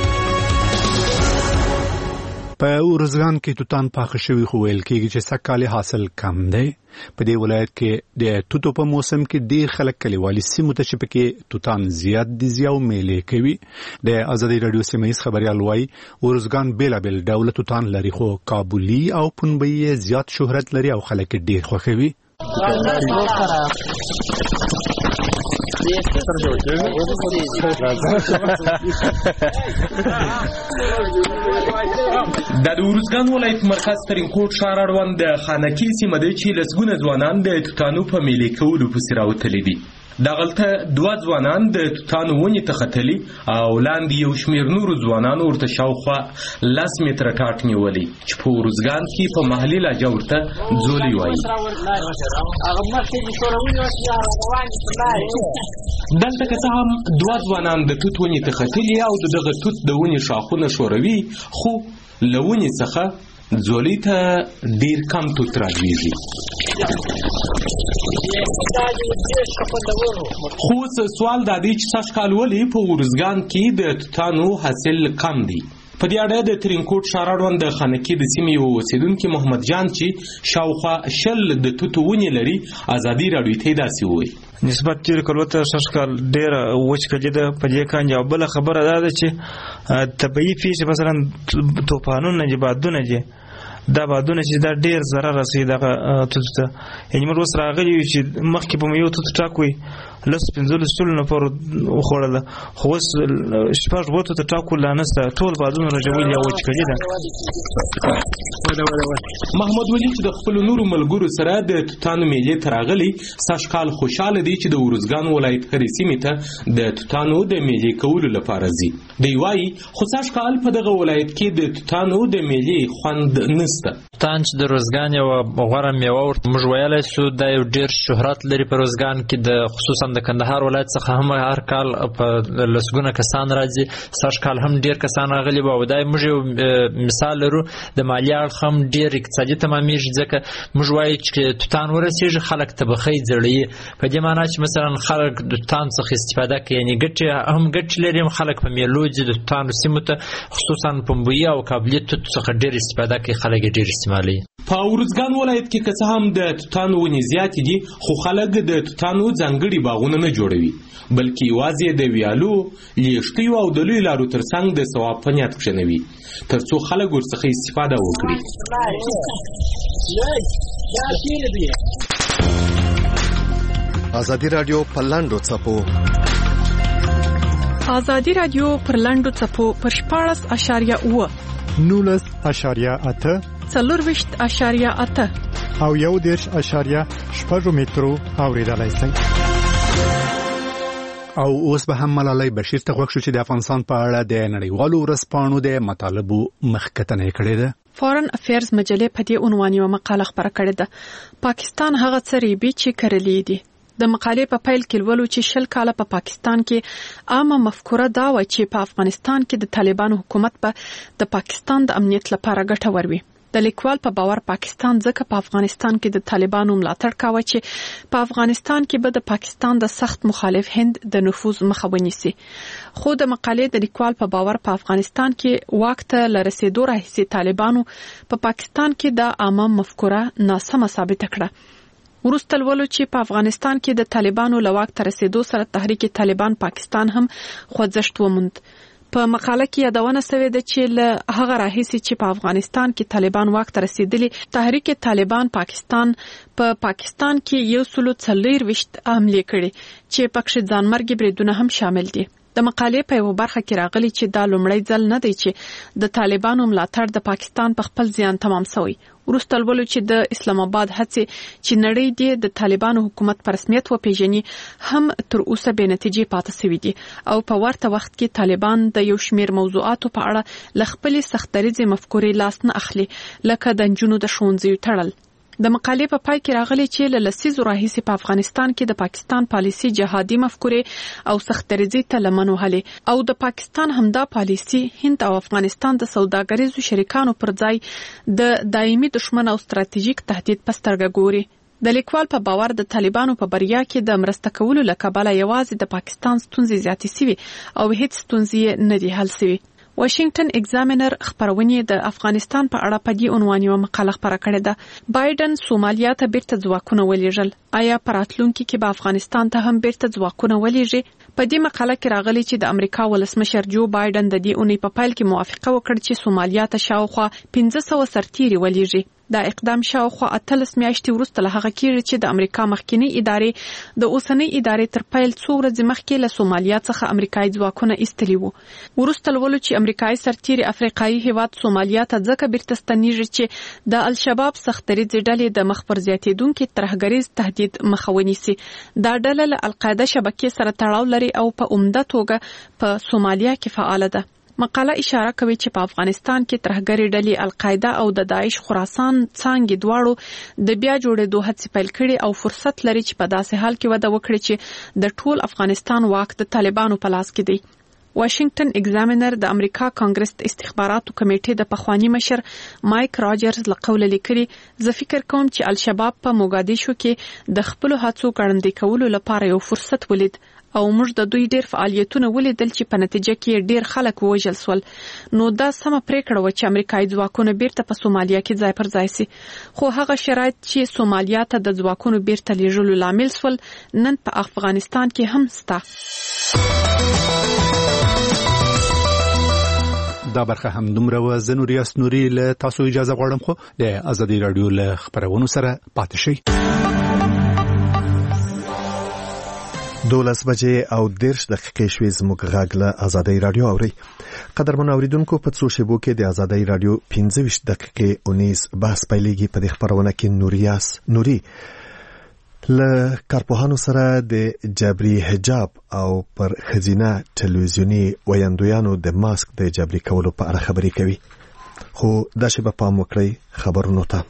په ورزګان کې توتان پاخه شوی خو ویل کېږي چې سږ حاصل کم دی. په دې ولایت کې د توتو په موسم کې ډېر خلک کلیوالي سیمو ته چې پکې توتان زیات دي زیاو میلې کوي. د ازادي راډیو سیمه ییز خبریال وایي ورزګان بېلابېل ډوله توتان لري خو کابلي او پنبهي زیات شهرت لري او خلک ډېر خوښوي. د ورزګان ولایت مرکز ترینکوټ ښار اړوند د خانکي سیمه دی چې لسګونه ځوانان د توتانو په میلې کولو پسې راوتلي دي. دغلته دوه ځوانان د توتانو ونې ته ختلي او لاندې یو شمېر نورو ځوانانو ورته شاوخوا لس متره ټاټ نیولي چې په ورزګان کې په محلي لهجه ورته ځولۍ وایي. دلته که څه هم دوه ځوانان د توت ونې ته ختلي او د دغه توت د ونې شاخونه ښوروي خو له ونې څخه ځولۍ ته ډیر کم توت رالویږي. خو سوال دا دی چې سږ کال ولې په ارزګان کې د توتانو حاصل کم دی؟ په دې اړه د ترینکوټ ښار اړوند د خانکي د سیمې یو اوسېدونکي محمد جان چې شاوخوا شل د توتو ونې لري ازادي راډیو ته داسې وویل. نسبت تیر کلو ته سږ کال ډېره وچ کلي ده په دې کانجه. او بله خبره دا ده چې طبیعي پیښې مثلا طوفانونه دي، بادونه دي، دا بادونه چې دا ډېر ضرر رسوي دغه توتو ته. یعنې موږ اوس راغلي یو چې مخکې به مو یو توت ټاکوي لس پنځلس سلو نفر وخوړله، خو اوس شپږ اووه توته ټاکو لا نشته، ټول بادونه رژولي او وچکلي ده. محمد ولی چې د خپلو نورو ملګرو سره د توتانو میلې ته راغلی، سږ کال خوشحاله دی چې د ارزګان ولایت هرې سیمې ته د توتانو د میلې کولو لپاره ځي. دی وایي خو سږ کال په دغه ولایت کې د توتانو د میلې خوند نسته. توتان چې د روزګان یوه غوره میوه ورته موږ ویلی سو، دا یو ډېر شهرت لري په روزګان کې، د خصوصا د کندهار ولایت څخه هم هر کال په لسګونه کسان راځي. سږ کال هم ډېر کسان راغلي وو. او دا موږ یو مثال لرو د مالي اړخ هم ډېر اقتصادي تمامېږي، ځکه موږ وایو چې توتان ورسېږي خلک طبخۍ زړوي، په دې معنا چې مثلا خلک د توتان څخه استفاده کوي، یعنې ګټې هم ګټې لري، هم خلک په میلو ځي د توتانو سیمو ته، خصوصا پنبوي او کابلي توت څخه ډېر استفاده کوي، خلک یې ډېر استعمالوي. په ارزګان ولایت کې که څه هم د توتانو ونې زیاتې دي، خو خلک د توتانو ځانګړي باغونه نه جوړوي، بلکې یوازې د ویالو، لیښتیو او د لویو لارو ترڅنګ د ثواب په نیت کښېنوي تر څو خلک ورڅخه استفاده وکړي. ازادي راډیو په لاندو څپو ازادي راډیو پر لاندو څپو پر شپاړس اشاریه اوه نولس اشاریه اته څلورویشت اشاریه اته او یو دېرش اشاریه شپږ مترو اوریدلای شئ. او اوس به هم ملالۍ بشیر ته غوښتل چې د افغانستان په اړه د نړیوالو ورځپاڼو د مطالبو مخکتنه کړې ده. فارن افیرز مجلې په دې عنوان یو مقاله خپره کړې ده. پاکستان هغه څه ریبي چې کرلې دي. د مقالې په پیل کې ولولو چې شل کاله په پا پاکستان کې عامه مفکوره دا و چې په افغانستان کې د طالبانو حکومت به د پاکستان د امنیت لپاره ګټور وي. د لیکوال په باور پاکستان ځکه په افغانستان کې د طالبانو ملاتړ کاوه چې په افغانستان کې به د پاکستان د سخت مخالف هند د نفوذ مخه ونیسي. خو د مقالې د لیکوال په باور په افغانستان کې واک ته لرسېدو راهیسې طالبانو په پا پاکستان کې د عامه مفکوره ناسمه ثابته کړه. وروسته لولو چې په افغانستان کې د طالبانو له واک ته رسېدو سره تحریک طالبان پاکستان هم خوځښت وموند. په مقاله کې یادونه شوې ده چې له هغه راهیسې چې په افغانستان کې طالبان واک ته رسیدلي، تحریک طالبان پاکستان په پا پاکستان کې یو سلو څلورویشت حملې کړي چې پکې ځانمرګي بریدونه هم شامل دي. د مقالې په یو برخه کې راغلي چې دا لومړی ځل نه دی چې د طالبانو ملاتړ د پاکستان په خپل ځان تمام شوی. وروسته ولولو چې د اسلام آباد هڅې چې نړۍ دې د طالبانو حکومت په رسمیت وپیژني هم تر اوسه بې نتیجې پاتې شوي دي او په ورته وخت کې طالبان د یو شمیر موضوعاتو په اړه ل خپلې سختدریځي مفکورې لاس نه اخلي، لکه د نجونو د ښوونځیو تړل. د مقالې په پای کې راغلي چې له لسیزو راهیسې په افغانستان کې د پاکستان پالیسي جهادي مفکورې او سختدریځي ته لمن وهلې او د پاکستان همدا پالیسي هند او افغانستان د سوداګریزو شریکانو پر ځای د دایمي دشمن او ستراتیژیک تهدید په سترګه ګوري. د لیکوال په باور د طالبانو په بریا کې د مرسته کولو له کبله یوازې د پاکستان ستونزې زیاتې سوي او هیڅ ستونزې نه دي حل سوي. واشنگټن ایگزامینر خبرونه د افغانستان په اړه په دې عنوان یو مقاله خبره کړې ده. بایدن سومالیا ته بیرته ځواکونه ولېږل. آیا پراتلونکي کې به افغانستان ته هم بیرته ځواکونه ولېږي؟ په دې مقاله کې راغلي چې د امریکا ولسمشر جو بایدن د دې اونۍ په پیل کې موافقه وکړه چې سومالیا ته شاوخوا پنځه سوه سرتیري ولېږي. دا اقدام شاوخوا اتلس میاشتې وروسته له هغه کېږي چې د امریکا مخکینی ادارې د اوسنۍ ادارې تر پیل څو ورځې مخکې له سومالیا څخه امریکایي ځواکونه ایستلي وو. وروسته لولو چې امریکایي سرتیري افریقایي هیواد سومالیا ته ځکه بیرته ستنیږي چې د الشباب سختدریځي ډلې د مخ پر زیاتېدونکي ترهګریز تهدید مخه ونیسي. دا ډله له القاعده شبکې سره تړاو لري او په عمده توګه په سومالیا کې فعال ده. مقاله اشاره کوي چې په افغانستان کې ترهګري ډلې القاعده او د داعش خراسان څانګې دواړو د بیا جوړېدو هڅې پیل کړي او فرصت لري چې په داسې حال کې وده وکړي چې د ټول افغانستان واک د طالبانو په لاس کې دی. واشنگټن ایگزامینر د امریکا کانګرس د استخباراتو کمیټې د پخوانی مشر مایک راجرز لقول لیکلي زه فکر کوم چې الشباب په موګادیشو کې د خپل هڅو ګړندې کولو لپاره یو فرصت ولید او موږ د دوی ډیر فعالیتونه ولیدل چې په نتیجه کې ډیر خلک وژل شول. نو دا سم پریکړه و چې امریکایي ځواکونه بیرته په سومالیا کې ځای پر ځای سي. خو هغه شرایط چې سومالیا ته د ځواکونو بیرته لیږلو لامل شول نن په افغانستان کې هم ستا. دا برخه هم دومره و. زه نوري اسنوري له تاسو اجازه غواړم خو د ازادي رادیو له خبرونو سره پاتې شئ. دولس بجې او دیرش دقیقې شوې زموږ غږ له ازادي رادیو اوري. قدرمن اوریدونکو په څو شیبو کې د ازادي رادیو پنځه ویشت دقیقې اونیز بحث پیلېږي. په دې خبرونه کې نوریاس نوري له کارپوهانو سره د جبري حجاب او پر خزینه ټلویزیونی ویاندویانو د ماسک د جبري کولو په اړه خبرې کوي. خو دا شی په پام وکړئ خبرونو ته.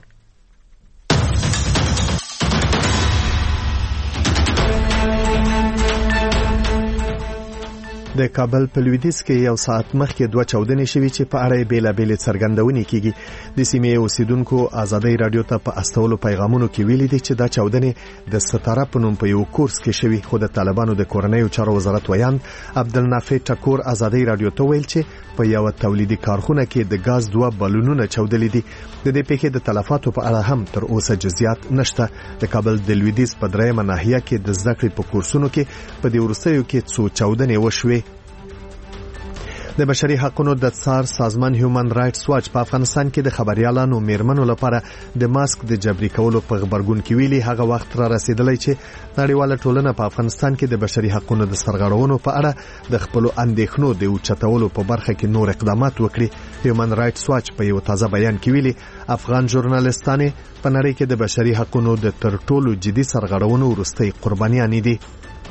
د کابل په لویدیځ کې یو ساعت مخکې دوه چاودنې شوې چې په اړه بیلابېلې څرګندونې کیږي. د سیمې اوسیدونکو ازادي رادیو ته په استولو پیغامونو کې ویلي دي چې دا چاودنې د ستاره په نوم په یو کورس کې شوې. خو د طالبانو د کورنیو چارو وزارت ویان عبدالنافع ټکور ازادي رادیو ته ویل چې په یو تولیدي کارخونه کې د غاز دوه بالونونه چاودلې دي. د دې پیښې د تلفاتو په اړه هم تر اوسه جزئیات نشته. د کابل د لویدیځ په درېمه ناحیه کې د زده کړې په کورسونو کې په دې وروستیو کې څو چاودنې وشوې. د بشري حقوقو د څار سازمان هیومن رائټس واچ په افغانستان کې د خبريالانو میرمنو لپاره د ماسک د جبري کولو په خبرګون کې ویلي هغه وخت را رسیدلی چې نړیواله ټولنه په افغانستان کې د بشري حقوقو د سرغړونو په اړه د خپل اندېښنو د اوچتولو په برخه کې نور اقدامات وکړي. هیومن رائټس واچ په یو تازه بیان کې ویلي افغان ژورنالیستانې په نړۍ کې د بشري حقوقو د تر ټولو جدي سرغړونو وروستۍ قربانیان دي.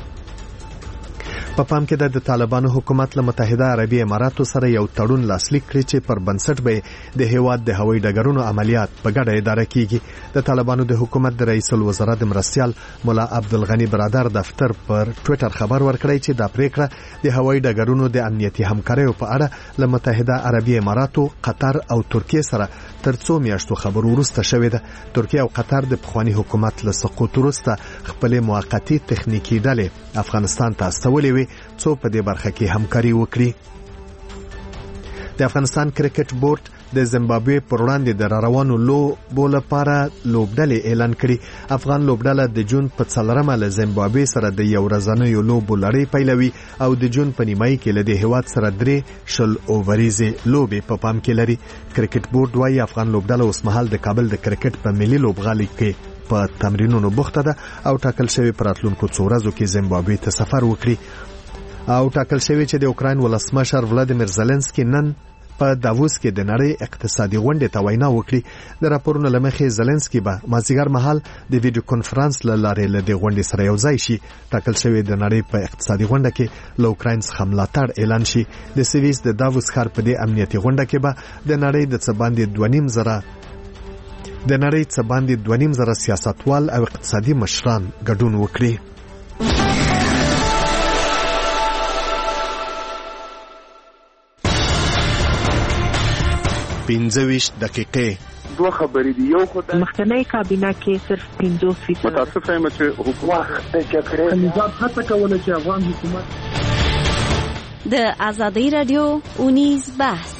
په پام کې د طالبانو حکومت له متحده عربي اماراتو سره یو تړون لاسلیک کړی چې پر بنسټ به د هیواد د هوایي ډګرونو عملیات په ګډه اداره کیږي. د طالبانو د حکومت د رئیس الوزرا د مرستیال مولا عبدالغنی برادر دفتر پر ټوئیټر خبر ورکړی چې دا پریکړه د هوایي ډګرونو د امنیتي همکاریو په اړه له متحده عربي اماراتو، قطر او ترکیه سره تر څو میاشتو خبرو وروسته شوې ده. ترکیه او قطر د پخوانی حکومت له سقوط وروسته خپل موقتی تخنیکی ډلې افغانستان ته استولې وي څو په دې برخه کې همکاري وکړي. د افغانستان کرکټ بورډ د زیمبابوې پر وړاندې د روانو لوبو لپاره لوبډلې اعلان کړي. افغان لوبډله د جون په څلورمه له زیمبابوې سره د یو ورځنیو لوبو لړۍ پیلوي او د جون په نیمایي کې له دې هیواد سره درې شل اووریزې لوبې په پام کې لري. کرکټ بورډ وايي افغان لوبډله اوسمهال د کابل د کرکټ په ملي لوبغالي کې په تمرینونو بوخته ده او ټاکل شوی پر راتلونکو څو ورځو کې زیمبابوې ته سفر وکړي. او ټاکل شوی چې د اوکراین ولسمشر ولادیمیر زيلنسکي نن په داووس کې د نړۍ اقتصادي غونډې ته وینا وکړي. د راپورونو لمخې زيلنسکي به مازیګر مهال د ویډیو کانفرنس له لارې له دې غونډې سره یو ځای شي. ټاکل شوی د نړۍ په اقتصادي غونډه کې له اوکراین څخه ملاتړ اعلان شي. د سویس د داووس ښار په دې امنیتي غونډه کې به د نړۍ د څه باندې دوه نیم زره د نړۍ څه باندې دوه نیم زره سیاستوال او اقتصادي مشران ګډون وکړي. پنځه ویشت دقیقې دوه خبرې دي. یو خو د مخکنی کابینه کې صرف پنځوس فیصد متاسفه یم چې حکومت د جګړې نظام هڅه کوله چې افغان حکومت د ازادي رادیو اونیز بحث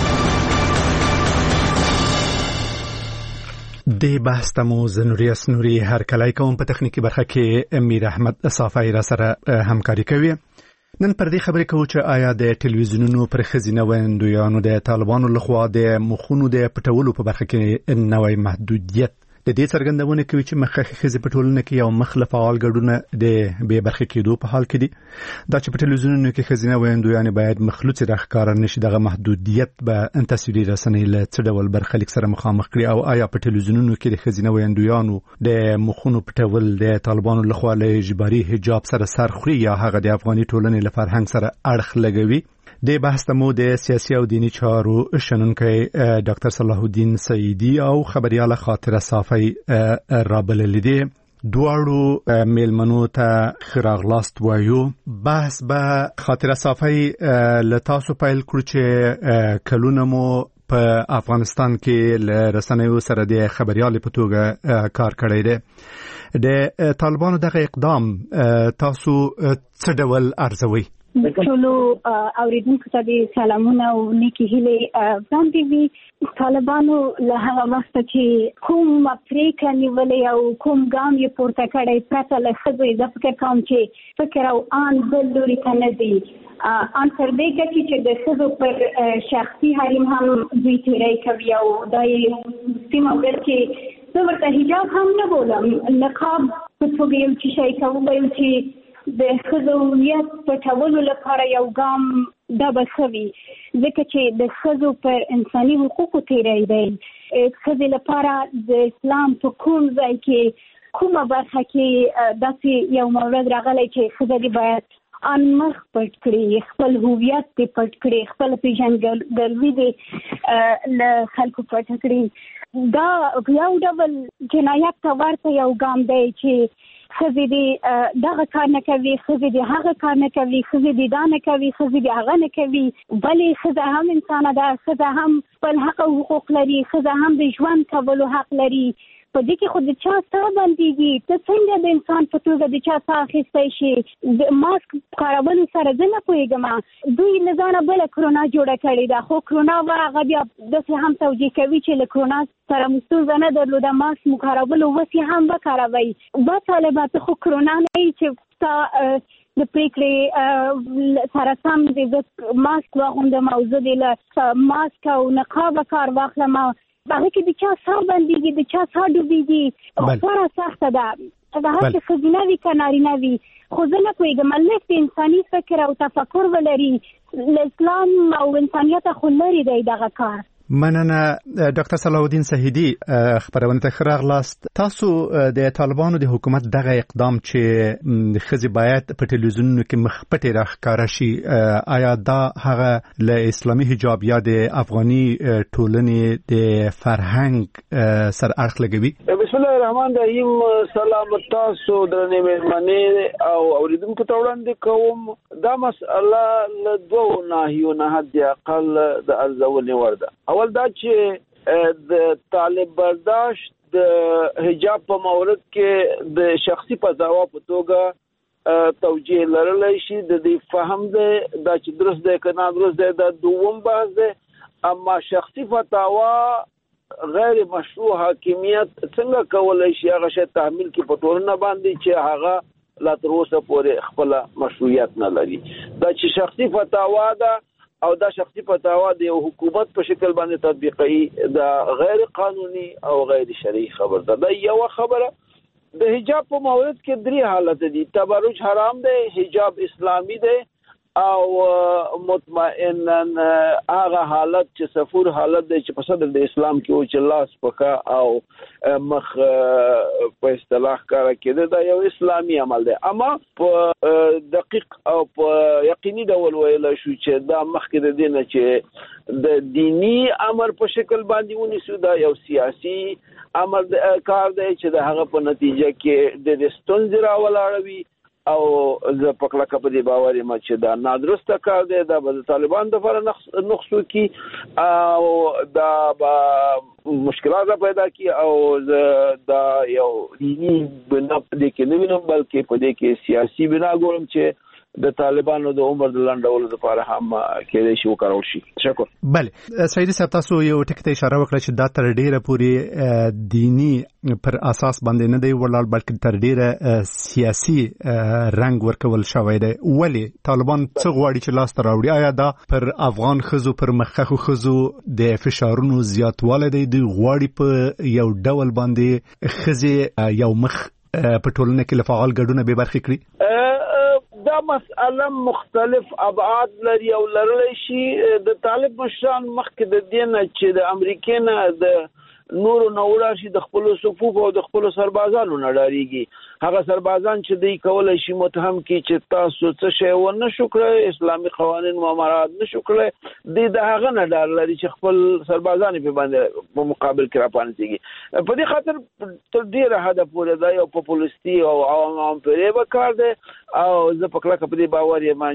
د بحث تمو زنوریاس نوري هر کله کوم په تخنیکی برخه کې امیر احمد صافی را سره همکاري کوي. نن پر دې خبرې کوو چې آیا د ټلویزیونونو پر خزینه ویندویانو د طالبانو لخوا د مخونو د پټولو په برخه کې نوې محدودیت د دې څرګندونه کوي چې مخکې خزې په ټولنه کې یو مخله فعال ګډونه د به برخه کېدو په حال کې دي. دا چې په ټلویزیونونو کې خزینه ویندویان باید مخلوط راښکاره نشي. دغه محدودیت به تصویري رسنۍ له څه ډول برخلیک سره مخامخ کړي او آیا په ټلویزیونونو کې د خزینه ویندویانو د مخونو پټول د طالبانو لخوا له اجباري حجاب سره سرخوري یا هغه د افغاني ټولنې له فرهنګ سره اړخ لګوي. د بحث تمو د سیاسي او دینی چارو شنونکي ډاکټر صلاح الدین سعیدی او خبرياله خاطره صافی رابل لیدي. دواړو میلمنو ته ښه راغلاست وایو. بحث به خاطره صافی له تاسو پیل کړو چې کلونه مو په افغانستان کې له رسنیو سره د خبريال په توګه کار کړی دی. د طالبانو دغه اقدام تاسو څه ډول ارزوي؟ ټولو اوریدونکو ته د سلامونه او نیکی هیلې وړاندې وي. طالبانو له هغه وخته چې کوم پریکړه نیولې او کوم ګام یې پورته کړی پرته له ښځو، زه فکر کوم چې فکر او آن بل لوري ته نه دی. ان تر دې کچې چې د ښځو پر شخصي حریم هم دوی تیری کوي او دا یې سیمه ول چې زه ورته حجاب هم نه بولم، نقاب په توګه یو چې شی کوم ویل چې د ښځو هویت پټولو لپاره یو ګام دا به ښه وي، ځکه چې د ښځو پر انساني حقوقو تیری دی. ښځې لپاره د اسلام په کوم ځای کې کومه برخه کې داسې یو مورد راغلی چې ښځه دې باید ان مخ پټ کړي، خپل هویت دې پټ کړي، خپل پیژندګلوي دې له خلکو پټ کړي. دا یو ډول جنایت ته ورته یو ګام دی چې ښځې دې دغه کار نه کوي، ښځې دې هغه کار نه کوي، ښځې دې دا نه کوي، ښځې دې هغه نه کوي. بلې ښځه هم انسانه ده، ښځه هم خپل حق او حقوق لري، ښځه هم د ژوند کولو حق لري. په دې کې خو د چا ساه بندېږي؟ ته څنګه د انسان په توګه د چا ساه اخیستی شي؟ د ماسک کارولو سره زه نه پوهېږم. دوی له ځانه بله کرونا جوړه کړې ده، خو کرونا به هغه بیا داسې هم توجیه کوي چې له کرونا سره مو ستونزه نه درلوده، ماسک مو کارولو اوس یې هم وکاروئ. با طالبه ته خو کرونا نه یي چې ستا د پریکړې سره سم د زه ماسک واغوندم او زه دې له ماسک او نقابه کار واخلم. هغه کې د چا ساه بندېږي، د چا ساه ډوبېږي، خورا سخته ده. هغه چې ښځینه وي که نارینه وي، خو زه نه پوهېږم لږ د انساني فکر او تفکر ولري. له اسلام او انسانیته خو لرې دی دغه کار. مننه ډاکټر صلاح الدین سهیدی، خبرونه ته ښه راغلاست. تاسو د طالبانو د حکومت دغه اقدام چې ښځې باید په ټلویزیونونو کې مخ پټې راښکاره شي، آیا دا هغه له اسلامي حجاب یا د افغاني ټولنې د فرهنګ سره اړخ لګوي؟ بسم الله الرحمن الرحیم. سلام تاسو درنې مېرمنې او اوریدونکو ته وړاندې کوم. دا مسأله له دوو ناحیو نه حد اقل د ارزونې وړ ده. اول دا چې د طالب برداشت د حجاب په مورد کې د شخصي فضاوا په توګه توجیه لرلی شي، د دې فهم دی دا چې درست دی که نه درست دی دا دوم بحث دی. اما شخصي فتاوا غیر مشروع حاکمیت څنګه کولی شي هغه شی تحمیل کړي په ټولنه باندې چې هغه لا تر اوسه پورې خپله مشروعیت نه لري. دا چې شخصي فتاوا ده او دا شخصي فتاوا د یو حکومت په شکل باندې تطبیقي، دا غیر قانوني او غیر شرعي خبر ده. دا یو خبره. د حجاب په مورد کې درې حالت دي. تبرج حرام دی، حجاب اسلامي دی او مطمئنا هغه حالت چې صفور حالت دی چې په صدر د اسلام کې او چې لاس پکا او مخ په اصطلاح کار کېده، دا یو اسلامي عمل دی. اما په دقیق او په یقیني ډول ویل شو چې دا مخکې د دینه چې د دینی امر په شکل باندې ونیسو، دا یو سیاسي امر کار دی چې د هغه په نتیجه کې د ستونزې راولاړوي او زه په کلکه په دې باور یم چې دا نادرسته کار دی. دا به د طالبان دپاره نقص وکړي او دا به مشکلات را پیدا کړي او زه دا یو دیني بنا په دې کې نه وینم، بلکې په دې کې سیاسي بنا ګورم چې د طالبانو د عمر د لنډولو لپاره هم کېدای شي وکارول شي. تشکر. بله سیدي صاحب، تاسو یو ټکي ته اشاره وکړه چې دا تر ډیره پورې دینی پر اساس باندې نه دی ولاړ، بلکې تر ډیره سیاسي رنګ ورکول شوی دی. ولې طالبان څه غواړي چې لاس ته راوړي؟ آیا دا پر افغان ښځو، پر مخکښو ښځو د فشارونو زیاتوالی دی؟ دوی غواړي په یو ډول باندې ښځې یو مخ په ټولنه کې له فعال ګډونه بې برخې کړي؟ دا مسئله مختلف ابعاد لري او لرلی شي. د طالب مشران مخکې د دې نه چې د امریکې نه د نور نو راشي د خپل صفوف او د خپل سربازانو نه ډاریږي هغه سربازان چې دوی کولای شي متهم کی چې تاسو څه شی و نه شکر اسلامي قوانين ممارات نه شکر د هغه نه ډار لري چې خپل سربازان په باندې په مقابل کې راپانځي په دې خاطر تر ډیره حد پورې دا یو پاپولیستي او عوام پرې وکړ دي او زه په کله کې په دې باور یم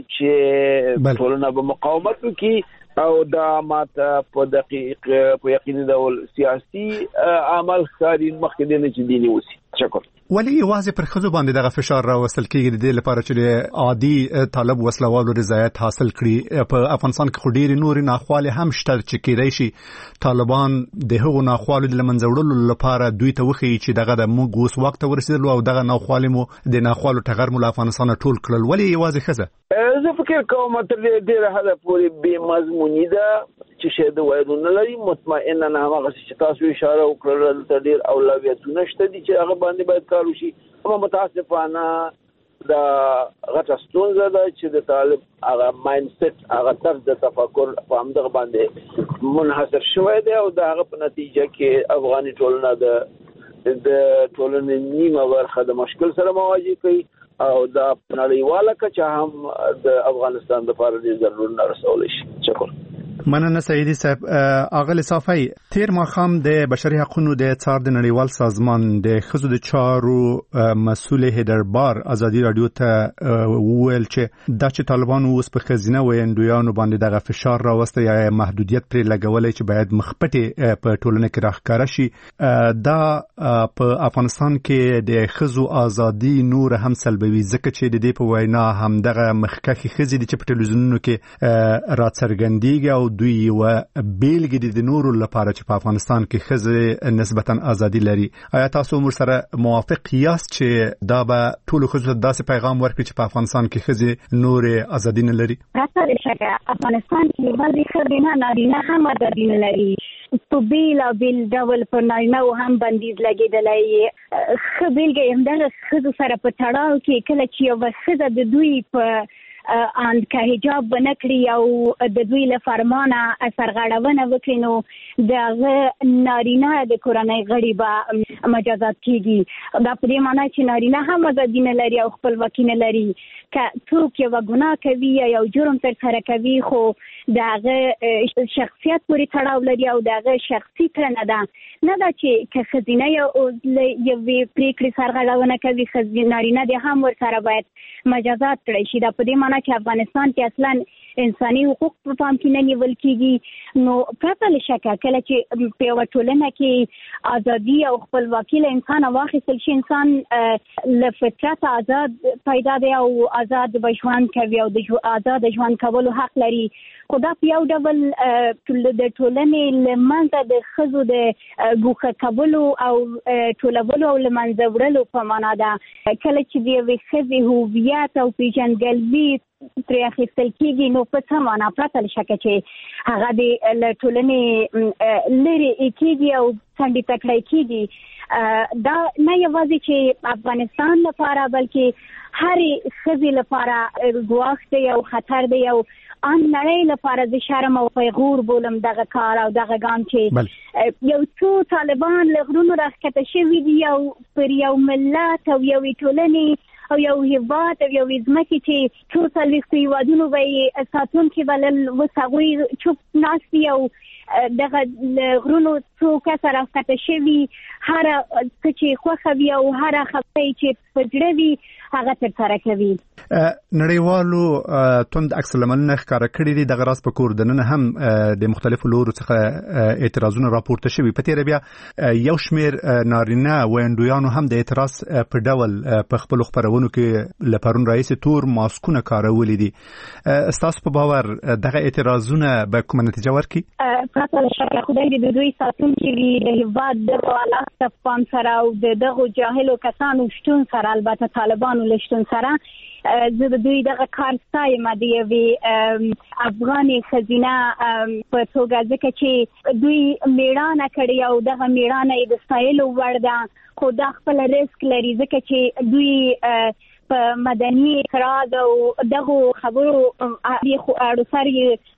چې ټولنه به مقاومت وکړي او دا ماته په دقیق په یقیني ډول سیاسي عمل ښکاري مخکې دی نه چې دیني وسی شکر ولی یوازې پر خزو باندې دغه فشار راوستل کېږي د لپاره چې عادي طالب وسلوالو رضایت حاصل کړي په افغانستان کې خډيري نور ناخواله هم شته چې کېدای شي طالبان د هغو ناخوالو د لمنځوړلو لپاره دوی ته وخی چې دغه د موږ اوس وخت ورسېدل او دغه ناخواله مو د ناخوالو ټغر مو افغانستان ټول کړل ولی یوازې خزه زه فکر کوم تر ډیره حد پورې به مضمونی ده چې شه د وایو نه لري مطمئنا نه هغه چې تاسو اشاره وکړل تر ډیر اولویتونه شته دي چې هغه باندې باید کار وشي اما متاسفانه دا غټه ستونزه ده چې د طالب هغه مایند سیټ هغه طرز د تفکر په همدغه باندې منحصر شوی دی او دا هغه په نتیجه کې افغاني ټولنه د د ټولنې نیمه برخه د مشکل سره مواجه کوي او دا نړیواله کچه هم د افغانستان د لپاره ډېر ضروري نه رسول شي شکر مننه سعیدی صاحب اغل صافی تیر ماخام د بشري حقوقو د څار د نړیوال سازمان د خزو د چارو مسؤل هیدربار ازادي رادیو ته وویل چې د چې طالبانو اوس په خزینه ویندویانو باندې دغه فشار راوسته یا محدودیت پر لګولې چې باید مخپټي په ټولنه کې راخکاره شي دا په افغانستان کې د خزو ازادي نور هم سلبوي ځکه چې د دې په وینا هم دغه مخکخي خزې د په ټلویزیونونو کې راڅرګندېږي او دوی یو بیلګې د نورو لپاره چې په افغانستان کې خزې نسبتا ازادي لري آیا تاسو موږ سره موافق یاست چې دا به ټول خزو ته داسې پیغام ورکړي چې په افغانستان کې خزې نور ازادي نه لري راځي چې افغانستان کې بعضی خزې نه نارینه هم ازادي نه لري په بیل او بیل ډول پر نارینه هم بندیز لګیدلای خبرګه همدغه خزو سره په تړاو کې کله چې یو خزه د دوی په ان که حجاب بنکړي او د دوی له فرمانه سرغړونه وکړي نو د نارینه د کورنۍ غړي به مجازات کیږي دا په دې معنی چې نارینه هم ازادي نه لري او خپلواکي نه لري که څوک یو ګناه کوي یا یو جرم ترسره کوي خو دغه شخصیت پورې تړاو لري او دغه شخصي کړنه ده نه دا چې که ښځینه یو پریکړې سرغړونه کوي ښځینه نارینه دې هم ورسره باید مجازات کړی شي دا په دې معنی چې افغانستان کې اصلا انساني حقوق په پام کې نه نیول کیږي نو پرته له شکه کله چې په یوه ټولنه کې ازادي او خپلواکي له انسانه واخیستل شي انسان له فطرت آزاد پیدا دی او آزاد به ژوند کوي او د آزاد ژوند کولو حق لري خو دا په یو ډول د ټولنې له منځه د ښځو د ګوښه کولو او ټولولو او له منځه وړلو په معنا ده کله چې د یوې ښځې هویت او پیژندګلوي پرې اخیستل کېږي نو په څه معنا پرته له شکه چې هغه د له ټولنې لرې کېږي او څنډې ته کړی کېږي دا نه یوازې چې افغانستان لپاره بلکې هرې ښځې لپاره ګواښ دی او خطر دی او ان نړۍ لپاره د شرم او پیغور بولم دغه کار او دغه ګام چې یو څو طالبان له غرونو راښکته شوي دي او پر یو ملت او یوې ټولنې او یو هیواد او یو ځمکې چې څو څلوېښتو هیوادونو به یې ساتونکي بلل اوس هغوی چوپ ناست دي او دغه غرونو څو کسه راښکته شوي هره څه چې خوښه وي او هره خبره چې په زړه وي هغه ترسره کوي نړیوالو توند عکس العملونه ښکاره کړي دي دغه راز په کور دننه هم د مختلفو لورو څخه اعتراضونه راپورته شوي په تیره بیا یو شمېر نارینه ویندویانو هم د اعتراض په ډول په خپلو خپرونو کې له پرون راهیسې تور ماسکونه کارولي دي ستاسو په باور دغه اعتراضونه به کومه نتیجه ورکړي پرته له شکه خدای دې د دوی ساتونکي وي د هېواد دغو حالاتو ته پام سره او د دغو جاهلو کسانو شتون سره البته طالبانو له شتون سره زه د دوی دغه کار ستایم د یوې افغاني ښځینه په توګه ځکه چې دوی میړانه کړې او دغه میړانه یې د ستایلو وړ ده خو دا خپله رسک لري ځکه چې دوی په مدني اعتراض او دغو خبرو اړو سر یې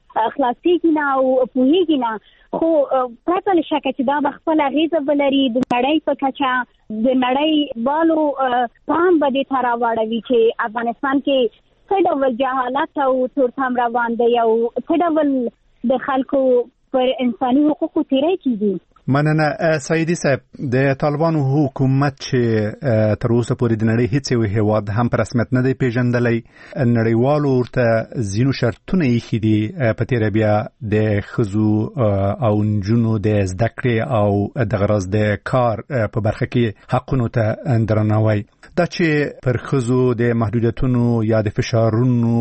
خلاصيږي نه او پوهیږي نه، خو پرته له شکه چې دا به خپل اغیزه ولري د نړۍ په کچه، د نړۍ بالو پام به دې ته راواړوي چې افغانستان کې څه ډول جهالت او تورتم روان دی او څه ډول د خلکو پر انساني حقوقو تیری کیږي. مننه سعیدی صاحب. د طالبانو حکومت چې تر اوسه پورې د نړۍ هیڅ یو هیواد هم په رسمیت نه دی پیژندلی، نړیوالو ورته ځینو شرطونه ایښي دي په تیره بیا د ښځو او نجونو د زده کړې او دغه راز د کار په برخه کې حقونو ته درناوی. دا چې پر ښځو د محدودیتونو یا د فشارونو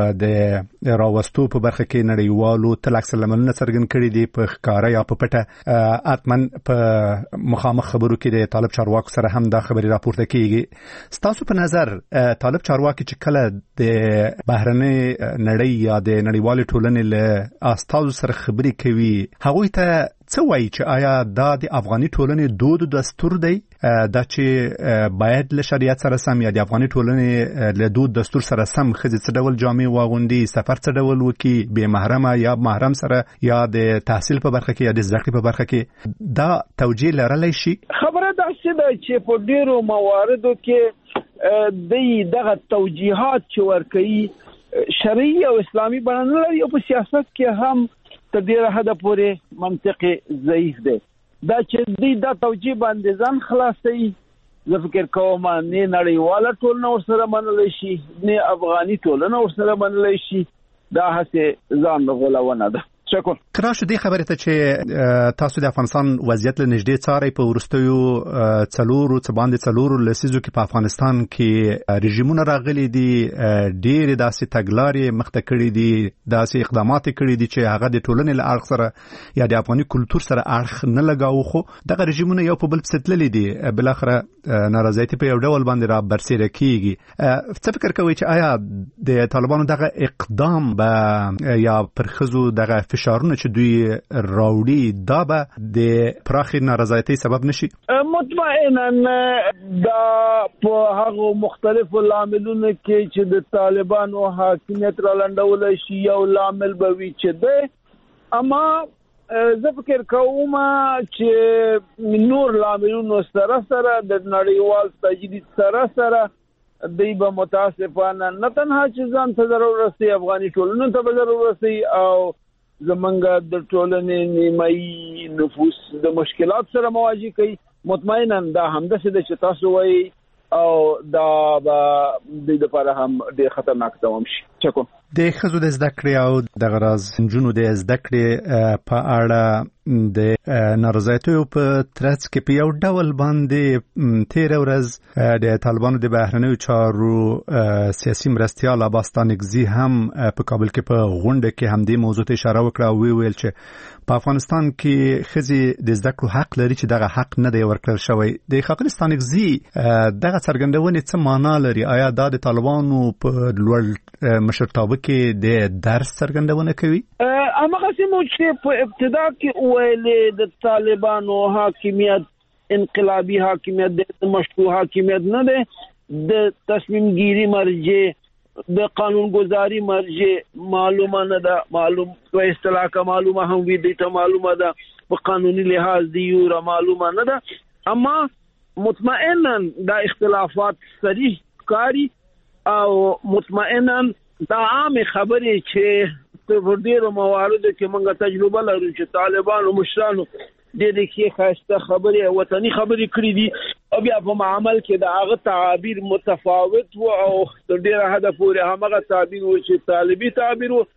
د راوستو په برخه کې نړیوالو تل عکس العملونه څرګند کړي دي په ښکاره یا په پټه. حتمن په مخامخ خبرو کې د طالب چارواکو سره هم دا خبري راپورته کیږي. ستاسو په نظر طالب چارواکي چې کله د بهرنۍ نړۍ یا د نړیوالې ټولنې له استازو سره خبري کوي، هغوی ته څه وایي چې آیا دا د افغاني ټولنې دود او دستور دی، دا چې باید له شریعت سره سم یا د افغاني ټولنې له دود دستور سره سم ښځې څه ډول جامې واغوندي، سفر څه ډول وکړي، بې محرمه یا محرم سره، یا د تحصیل په برخه کې یا د زده کړې په برخه کې، دا توجیه لرلی شي؟ خبره داسې ده چې په ډیرو مواردو کې د دغه توجیهات چې ورکوي شرعي او اسلامي بڼه نه لري، او په سیاست کې هم تر ډیره حده پورې منطق ضعیف دی. دا چې دوی دا توجیه باندې ځان خلاصوي، زه فکر کوم نه نړیواله ټولنه ورسره منلی شي نه افغاني ټولنه ورسره منلی شي. دا هسې ځان غولونه ده. شکر. کراش دې خبره ته چې تاسو د افغانستان وضعیت له نږدې څارئ، په وروستیو څلورو څه باندې څلورو لسیزو کې په افغانستان کې رژیمونه راغلي دي، ډېرې داسې تګلارې مخته کړي دي، داسې اقدامات کړي دي چې هغه د ټولنې له اړخ سره یا د افغاني کلتور سره اړخ نه لګاوه، خو دغه رژیمونه یو په بل پسې تللي دي، بالاخره نارضایتي په یو ډول باندې را برسېره کیږي. څه فکر کوئ چې آیا د طالبانو دغه اقدام به یا پر ښځو دغه فشارونه چې دوی راوړي دا به د پراخې نارضایتۍ سبب نشي؟ مطمئنا دا په هغه مختلفو لاملونو کې چې د طالبانو حاکمیت را لنډولی شي یو لامل به وي چې دی، اما زه فکر کوم چې نور لاملونو سره سره د نړیوال تجدید سره سره دوی به متاسفانه نه تنها چې ځان ته ضرر رسي، افغاني ټولنو ته به ضرر رسي او زمونږ د ټولنې نیمایي نفوس د مشکلات سره مواجه کوي. مطمئنا دا همداسې ده چې تاسو وایي او دا به دوی دپاره هم ډېر خطرناک دوام شي. چکو د ښځو د زده کړې او دغه راز نجونو د زده کړې په اړه د نارضایتیو په ترڅ کې په یو ډول باندې تیره ورځ د طالبانو د بهرنیو چارو سیاسي مرستیال عباس ستانکزي هم په کابل کې په غونډه کې هم دې موضوع ته اشاره وکړه او ویل چې په افغانستان کې ښځې د زده کړو حق لري چې دغه حق نه دی ورکړل شوی. د ښاغلي ستانکزي دغه څرګندونې څه معنا لري؟ آیا دا د طالبانو په لوړ مشرتابه کې د درس څرګندونه کوي؟ هماغسې مو چې په ابتدا کې ویلې د طالبانو حاکمیت انقلابي حاکمیت د مشروع حاکمیت نه دی، د تصمیم گیری مرجع د قانون گذاری مرجع معلومه نه ده، معلوم په اصطلاح کا معلومه هم وي، د ته معلومه ده په قانوني لحاظ دی یو معلومه نه ده، اما مطمئنا دا اختلافات صریح کاری او مطمئنا دا عام خبرې چې په ډیرو مواردو کې موږ تجربه لرو چې طالبانو مشرانو ډېرې کې خاصه خبرې وطني خبرې کړې دي او بیا په معامل کې د هغه تعابیر متفاوت و او تر ډیره حده پورې همغه تعبیر و چې طالبي تعبیر و.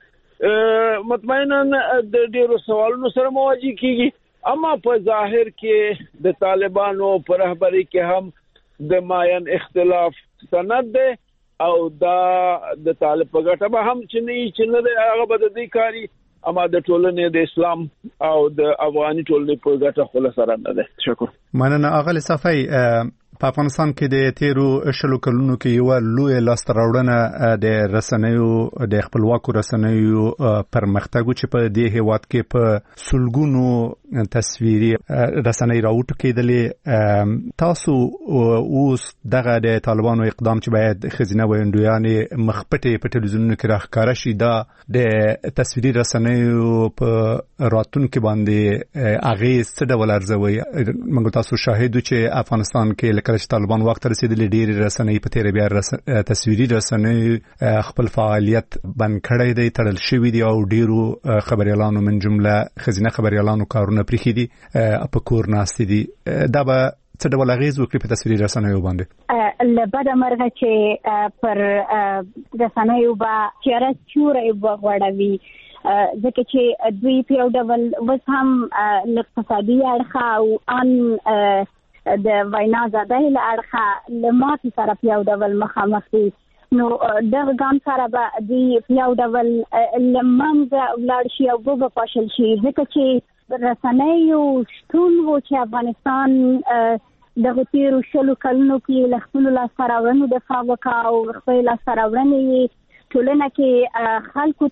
مطمئنا د ډیرو سوالونو سره مواجه کیږي، اما په ظاهر کې د طالبانو په رهبرۍ کې هم د ماین اختلاف سند دی او دا د طالب په ګټه به هم چې نه چې نه دی هغه به د دې کاري، اما د ټولنې د اسلام او د افغاني ټولنې په ګټه خو له سره نه دی. شکر. مننه. اغلی صفای، په افغانستان کې د تیرو شلو کلونو کې یو لوی لاسته راوړنه د رسنیو د خپلواکو رسنیو پرمختګ چې په دې هیواد کې په سلګونو تصویري رسنۍ راوټو کېدلې. تاسو اوس دغه د طالبانو اقدام چې باید خزینه ویندویانې مخپټې په ټلویزیونونو کې راښکاره شي دا د تصویري رسنیو په راتلونکي باندې اغېز څه ډول ارزوي؟ موږ تاسو شاهدو چې افغانستان کې لکه چې طالبان وخت رسېدلې ډېرې رسنۍ په تېره بیا تصویري رسنۍ خپل فعالیت بند کړی دی، تړل شوي دي او ډېرو خبریالانو من جمله ښځینه خبریالانو کارونه پرېښي دي، په کور ناستې دي. دا به څه ډول اغېز وکړي په تصویري رسنیو باندې؟ له بده مرغه چې پر رسنیو به تیاره سیوری وغوړوي، ځکه چې دوی په یو ډول اوس هم له اقتصادي اړخه او ان د وینا ازادۍ له اړخه له ماتې سره په یو ډول مخامخ دي. نو دغه ګام سره به دوی په یو ډول له منځه ولاړ شي او به پاشل شي، ځکه چې رسنیو شتون و چې افغانستان دغه تیرو شلو کلونو کې له خپلو لاسته راوړنو دفاع وکړه او خپلې لاسته راوړنې ټولنه کې خلکو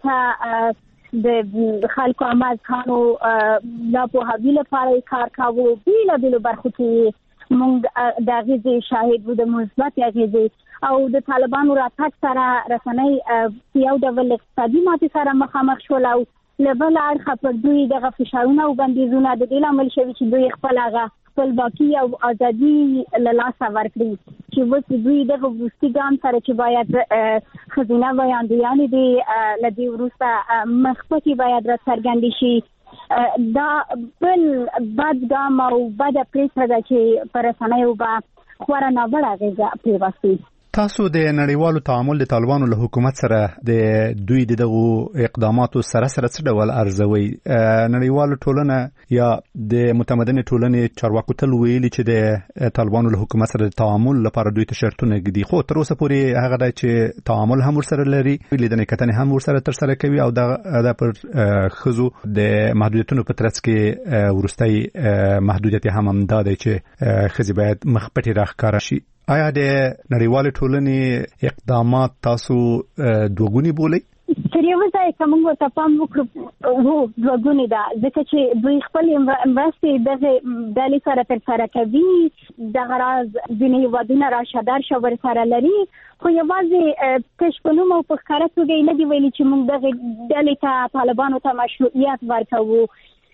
ته د خلکو عامه خانو لا پوهاوي لپاره یې کار کاوه. بېلابېلو برخو کې موږ د اغېزې شاهد وو، د مثبت اغېزې، او د طالبانو راتګ سره رسنۍ په یو ډول اقتصادي ماتې سره مخامخ شول او له بل اړخه پر دوی دغه فشارونه او بندیزونه د دې لامل شوي چې دوی خپل هغه خپلواکي او ازادي له لاسه ورکړي، چې اوس دوی دغه وروستي ګام سره چې باید ښځینه ویاندویانې دي له دې وروسته مخپټې باید راڅرګندې شي. دا بل بد ګام او بده پرېکړه ده چې په رسنیو به خورا ناوړه اغېزه پرېوځي. تاسو د نړیوالو تعامل د طالبانو له حکومت سره د دوی د دغو اقداماتو سره سره څه ډول ارزوي؟ نړیوالو ټولنه یا د متمدنې ټولنې چارواکو تل ویلي چې د طالبانو له حکومت سره د تعامل لپاره دوی ته شرطونه ږدي، خو تر اوسه پورې هغه دی چې تعامل هم ورسره لري، لیدنې کتنې هم ورسره ترسره کوي او د پر ښځو د محدودیتونو په ترڅ کې وروستی محدودیت هم همدا دی چې ښځې باید مخپټې راښکاره شي. آیا د نړیوالې ټولنې اقدامات تاسو دوګونی بولئ؟ تر یو ځای که موږ ورته پام وکړو هو دوګونی ده، ځکه چې دوی خپلې مرستې دغې ډلې سره ترسره کوي، دغه راز ځینې هېوادونه راشه درشه ورسره لري، خو یوازې تش په نوم او په ښکاره توګه یې نه دي ویلي چې موږ دغې ډلې ته طالبانو ته مشروعیت ورکوو.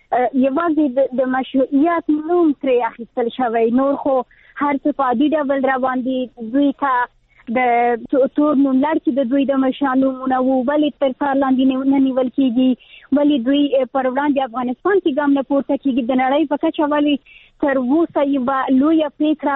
یوازې د مشروعیت نوم ترې اخیستل شوی، نور خو هر څه په عادي ډول روان دي. دوی ته د تور نوملړ کې د دوی د مشرانو نومونه وو، ولې تر سر لاندې نه نیول کېږي، ولې دوی پر وړاندې افغانستان کې ګام نه پورته کېږي، د نړۍ په کچه ولې تر اوسه یوه لویه پرېکړه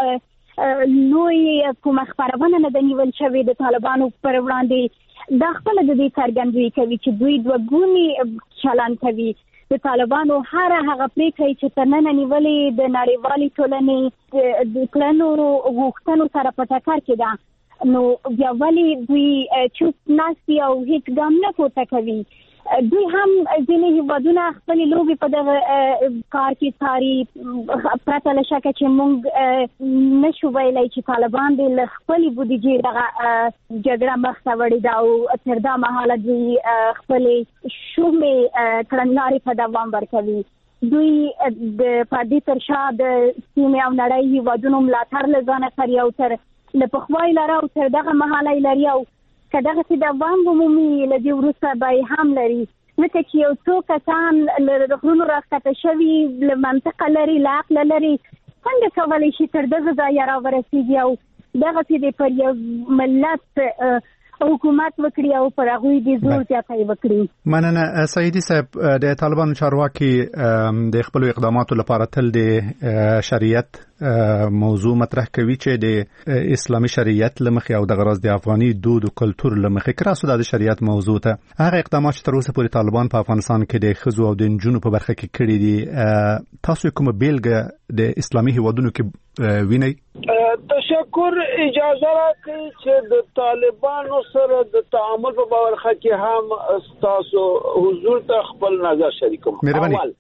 او لوی کومه خپرونه نه ده نیول شوې د طالبانو پر وړاندې. دا خپله د دې څرګندوي کوي چې دوی دوه ګونی چلند کوي. د طالبانو هر هغه پرېکړې چې تر ننه نیولې د نړیوالې ټولنې د کړنو غوښتنو سره په ټکر کې ده، نو بیا ولې دوی چوپ ناست دي او هیڅ ګام نه پورته کوي؟ دوی هم ځینې هېوادونه خپلې لوبې په دغه کار کې څاري، پرته له شکه چې موږ نشو ویلی چې طالبان دې له خپلې بودیجې دغه جګړه مخته وړې ده او تر دا مهاله دوی خپلې شومې کړنلارې په دوام ورکوي. دوی د پردې تر شا د سیمې او نړۍ هېوادونو ملاتړ له ځانه کوي او تر له پخوا یې لري او تر دغه مهاله یې لري او که دغسې دوام ومومي له دې وروسته به یې هم لري، ځکه چې یو څو کسان له غرونو راښکته شوي، له منطقه لري، له عقله لري، څنګه کولی شي تر دغه ځایه راورسېږي او دغسې د پر یو ملت حکومت وکړي او پر هغوی د زور زیاتی وکړي. مننه سعیدي صاحب. د طالبانو چارواکي د خپلو اقداماتو لپاره تل د شریعت موضوع مطرح کوي چې د اسلامي شریعت لمخې او د غرض د افغاني دود او کلتور لمخې کراسو د شریعت موضوع ته هغه اقدامات چې تر اوسه پورې طالبان په افغانستان کې د ښځو او د نجونو په برخه کې کړي دي، تاسو کومه بیلګه د اسلامي هیوادونو کې وینئ؟ تشکر. اجازه راکړئ چې د طالبانو سره د تعامل په برخه کې هم تاسو حضور ته خپل نظر شریکوم. اول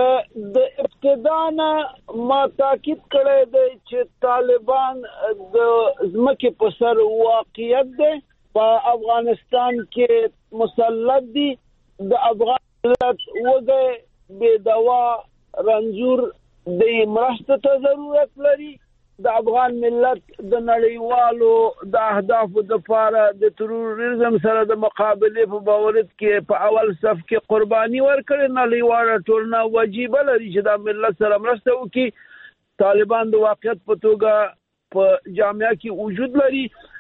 د ابتدا نه ما تاکید کړی دی چې طالبان د ځمکې په سر واقعیت دی، په افغانستان کې مسلط دي، د افغان ملت وګړي بې دوا رنځور د مرستې ته ضرورت لري. د افغان ملت د نړیوالو د اهدافو لپاره د تروریزم سره د مقابله په باورت کې په اول صف کې قرباني ورکړي. نړیواله ټولنه واجب لري چې د ملت سره مرسته وکړي. طالبان د واقعیت په توګه په جامعه کې وجود لري.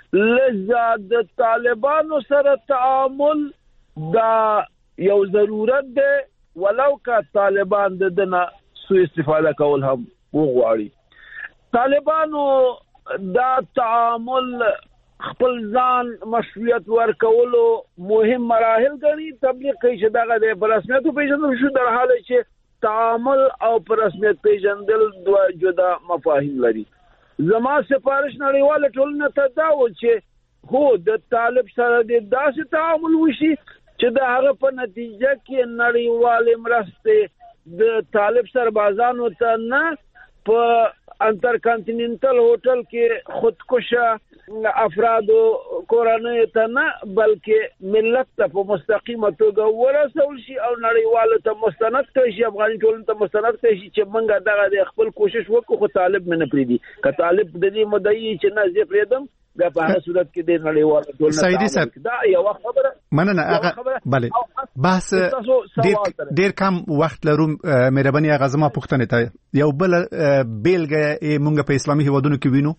لذا د طالبانو سره تعامل دا یو ضرورت دی ولو که طالبان د دنه سوء استفاده کول هم وغواړي. طالبانو دا تعامل خپل ځان مشروعیت ورکولو مهم مراحل ګڼي. تبلیغ کوي چې دغه د په رسمیت پیژندل شو در حال چې تعامل او په رسمیت پیژندل دوه جدا مفاهیم لري. زما سفارش نړیواله ټولنه ته دا و چې هو د طالب سره د داسې تعامل وشي چې د هغه په نتیجه کې نړیوالې مرستې د طالب سربازانو ته نه په انتر کانټیننټل هوټل کې خودکشه افرادو کورنۍ ته نه بلکې ملت ته په مستقیمه توګه ورسول شي او نړیوالو ته مستند کړي شي، افغاني ټولنې ته مستند کړي شي چې موږ دغه د خپل کوشش وکړو خو طالب مې نه پرېږدي. که طالب د دې مدعي چې نه زه پرېږدم بیا په هغه صورت کې د نړیوالو ټولنې سعیدي صاحب دا یو خبره مننه. هغه بله بحث ډیر ډیر کم وخت لرو. مهرباني هغه زما پوښتنه ته یو بل بیلګه مونږ په اسلامي هیوادونو کې وینو.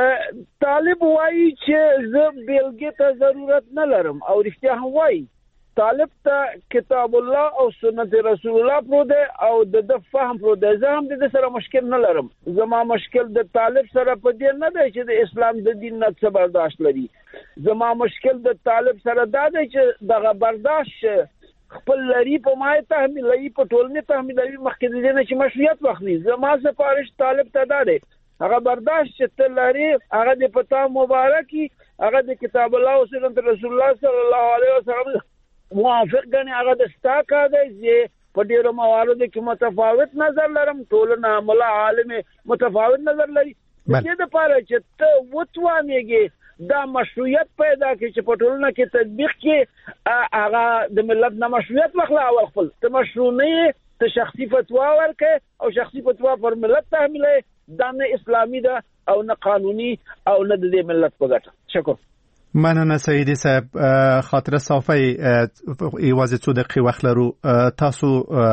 طالب وایي چې زه بیلګې ته ضرورت نه لرم او رښتیا هم وایي. طالب ته کتاب الله او سنت رسول الله پرو دی او د د فهم پرو دی. زه هم د سره مشکل نه لرم. زما مشکل د طالب سره په دې نه دی چې د اسلام د دین نه څه برداشت لري. زما مشکل د طالب سره دا دی چې دغه برداشت خپل لري په مای تحمیلوي په ټولنې تحمیلوي مخکې د دې نه چې مشروعیت واخلي. زما سفارش طالب ته دا دی هغه برداشت چې ته لري هغه د پتا مبارکي هغه د کتاب الله او سنت رسول الله صلی الله علیه وسلم موافق غني هغه د ستا کا دی چې په ډیرو مواردو کې متفاوت نظر لرم. ټولنه ملا عالم متفاوت نظر لري. د دې لپاره چې ته وتوانېږي دا مشروعیت پیدا کړي چې په ټولنه کې تطبیق کې هغه د ملت نه مشروعیت واخلي او خپل ته مشروع نه ته شخصي فتوا ورکړي او شخصي فتوا پر ملت تحمیلي دا نه اسلامي ده او نه قانوني او نه د ملت په ګټه. شکر. مننه سعیدي صاحب. خاطره صافی ایوازه څو دقیقې وخت لرو. تاسو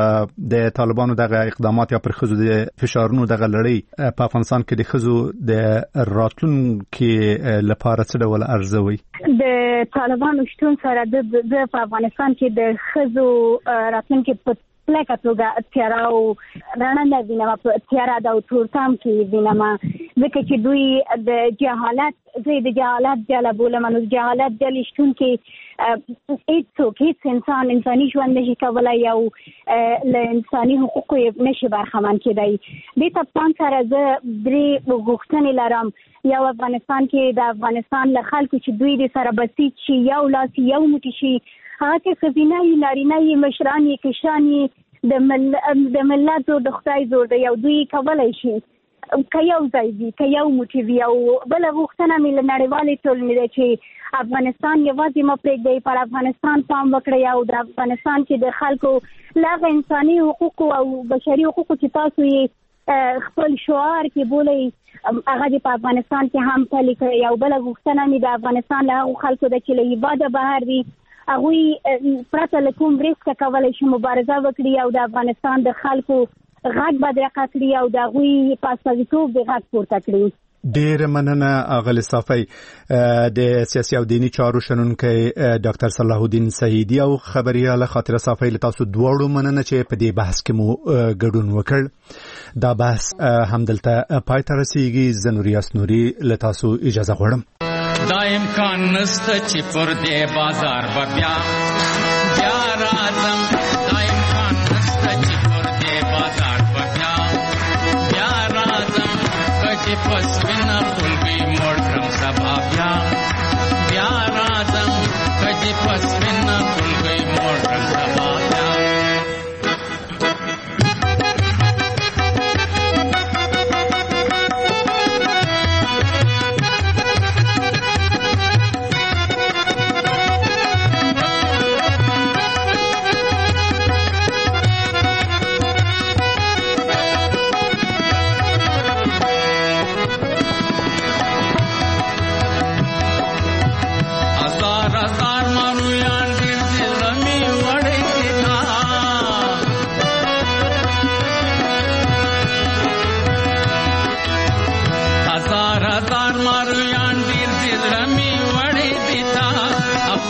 د طالبانو دغه اقدامات یا پر خزو د فشارونو دغه لړۍ په افغانستان کې د خزو د راتلونکو لپاره څه ډول ارزوي؟ د طالبانو شتون سره د په افغانستان کې د خزو راتلونکو په لکه توګه تیارا او رڼا نه وینم په تیارا د تورتام کې وینم ځکه چې دوی د جهالت زه د جهالت جلا بولم نو جهالت جلی شتون کې هیڅوک هیڅ انسان انساني ژوند نشي کولای یو له انساني حقوقو نشي برخمن کېدای. د طالبان سره زه درې غوښتنې لرم. یو افغانستان کې د افغانستان له خلکو چې دوی د سره بسیط شي یو لاس یو موټی شي هغه کې خزینه یې نارینه یې مشران یې کشان یې د مل د ملت زور د خدای زور دی یو دوی کولای شي که یو ځای وي که یو موټی وي. او بله غوښتنه مې له نړیوالې ټولنې ده چې افغانستان یوازې مه پرېږدئ پر افغانستان پام وکړئ او د افغانستان کې د خلکو له هغه انساني حقوقو او بشري حقوقو چې تاسو یې خپل شعار کې بولئ هغه د په افغانستان کې هم پلي کړئ. او بله غوښتنه مې د افغانستان له هغو خلکو ده چې له هېواده بهر دي هغوی پرته له کوم ریسکه کولی شي مبارزه وکړي او د افغانستان د خلکو غږ بدرقه کړي او د هغوی په استازیتوب د غږ پورته کړي. ډېره مننه اغلې صافی. د سیاسي او دیني چارو شنونکی ډاکټر صلاح الدین سعیدي او خبرياله خاطره صافی له تاسو دواړو مننه چې په دې بحث کې مو ګډون وکړ. دا بحث همدلته پای ته رسیږي. زه نوریاس نوري له تاسو اجازه غواړم. دا امکان نسته چې پر دې بازار به بیا بیا راځم. دا امکان نسته چې پر دې بازار به بیا بیا راځم. که چې پس وینه ټولګۍ موړ کړم سبا بیا بیا راځم. که چې پس وینه ټولګۍ موړ کړم سبا بیا.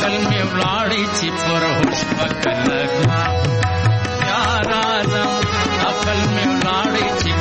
عقل می ولاړی چې پر هوش پکلګا بیا راځم عقل می ولاړی چې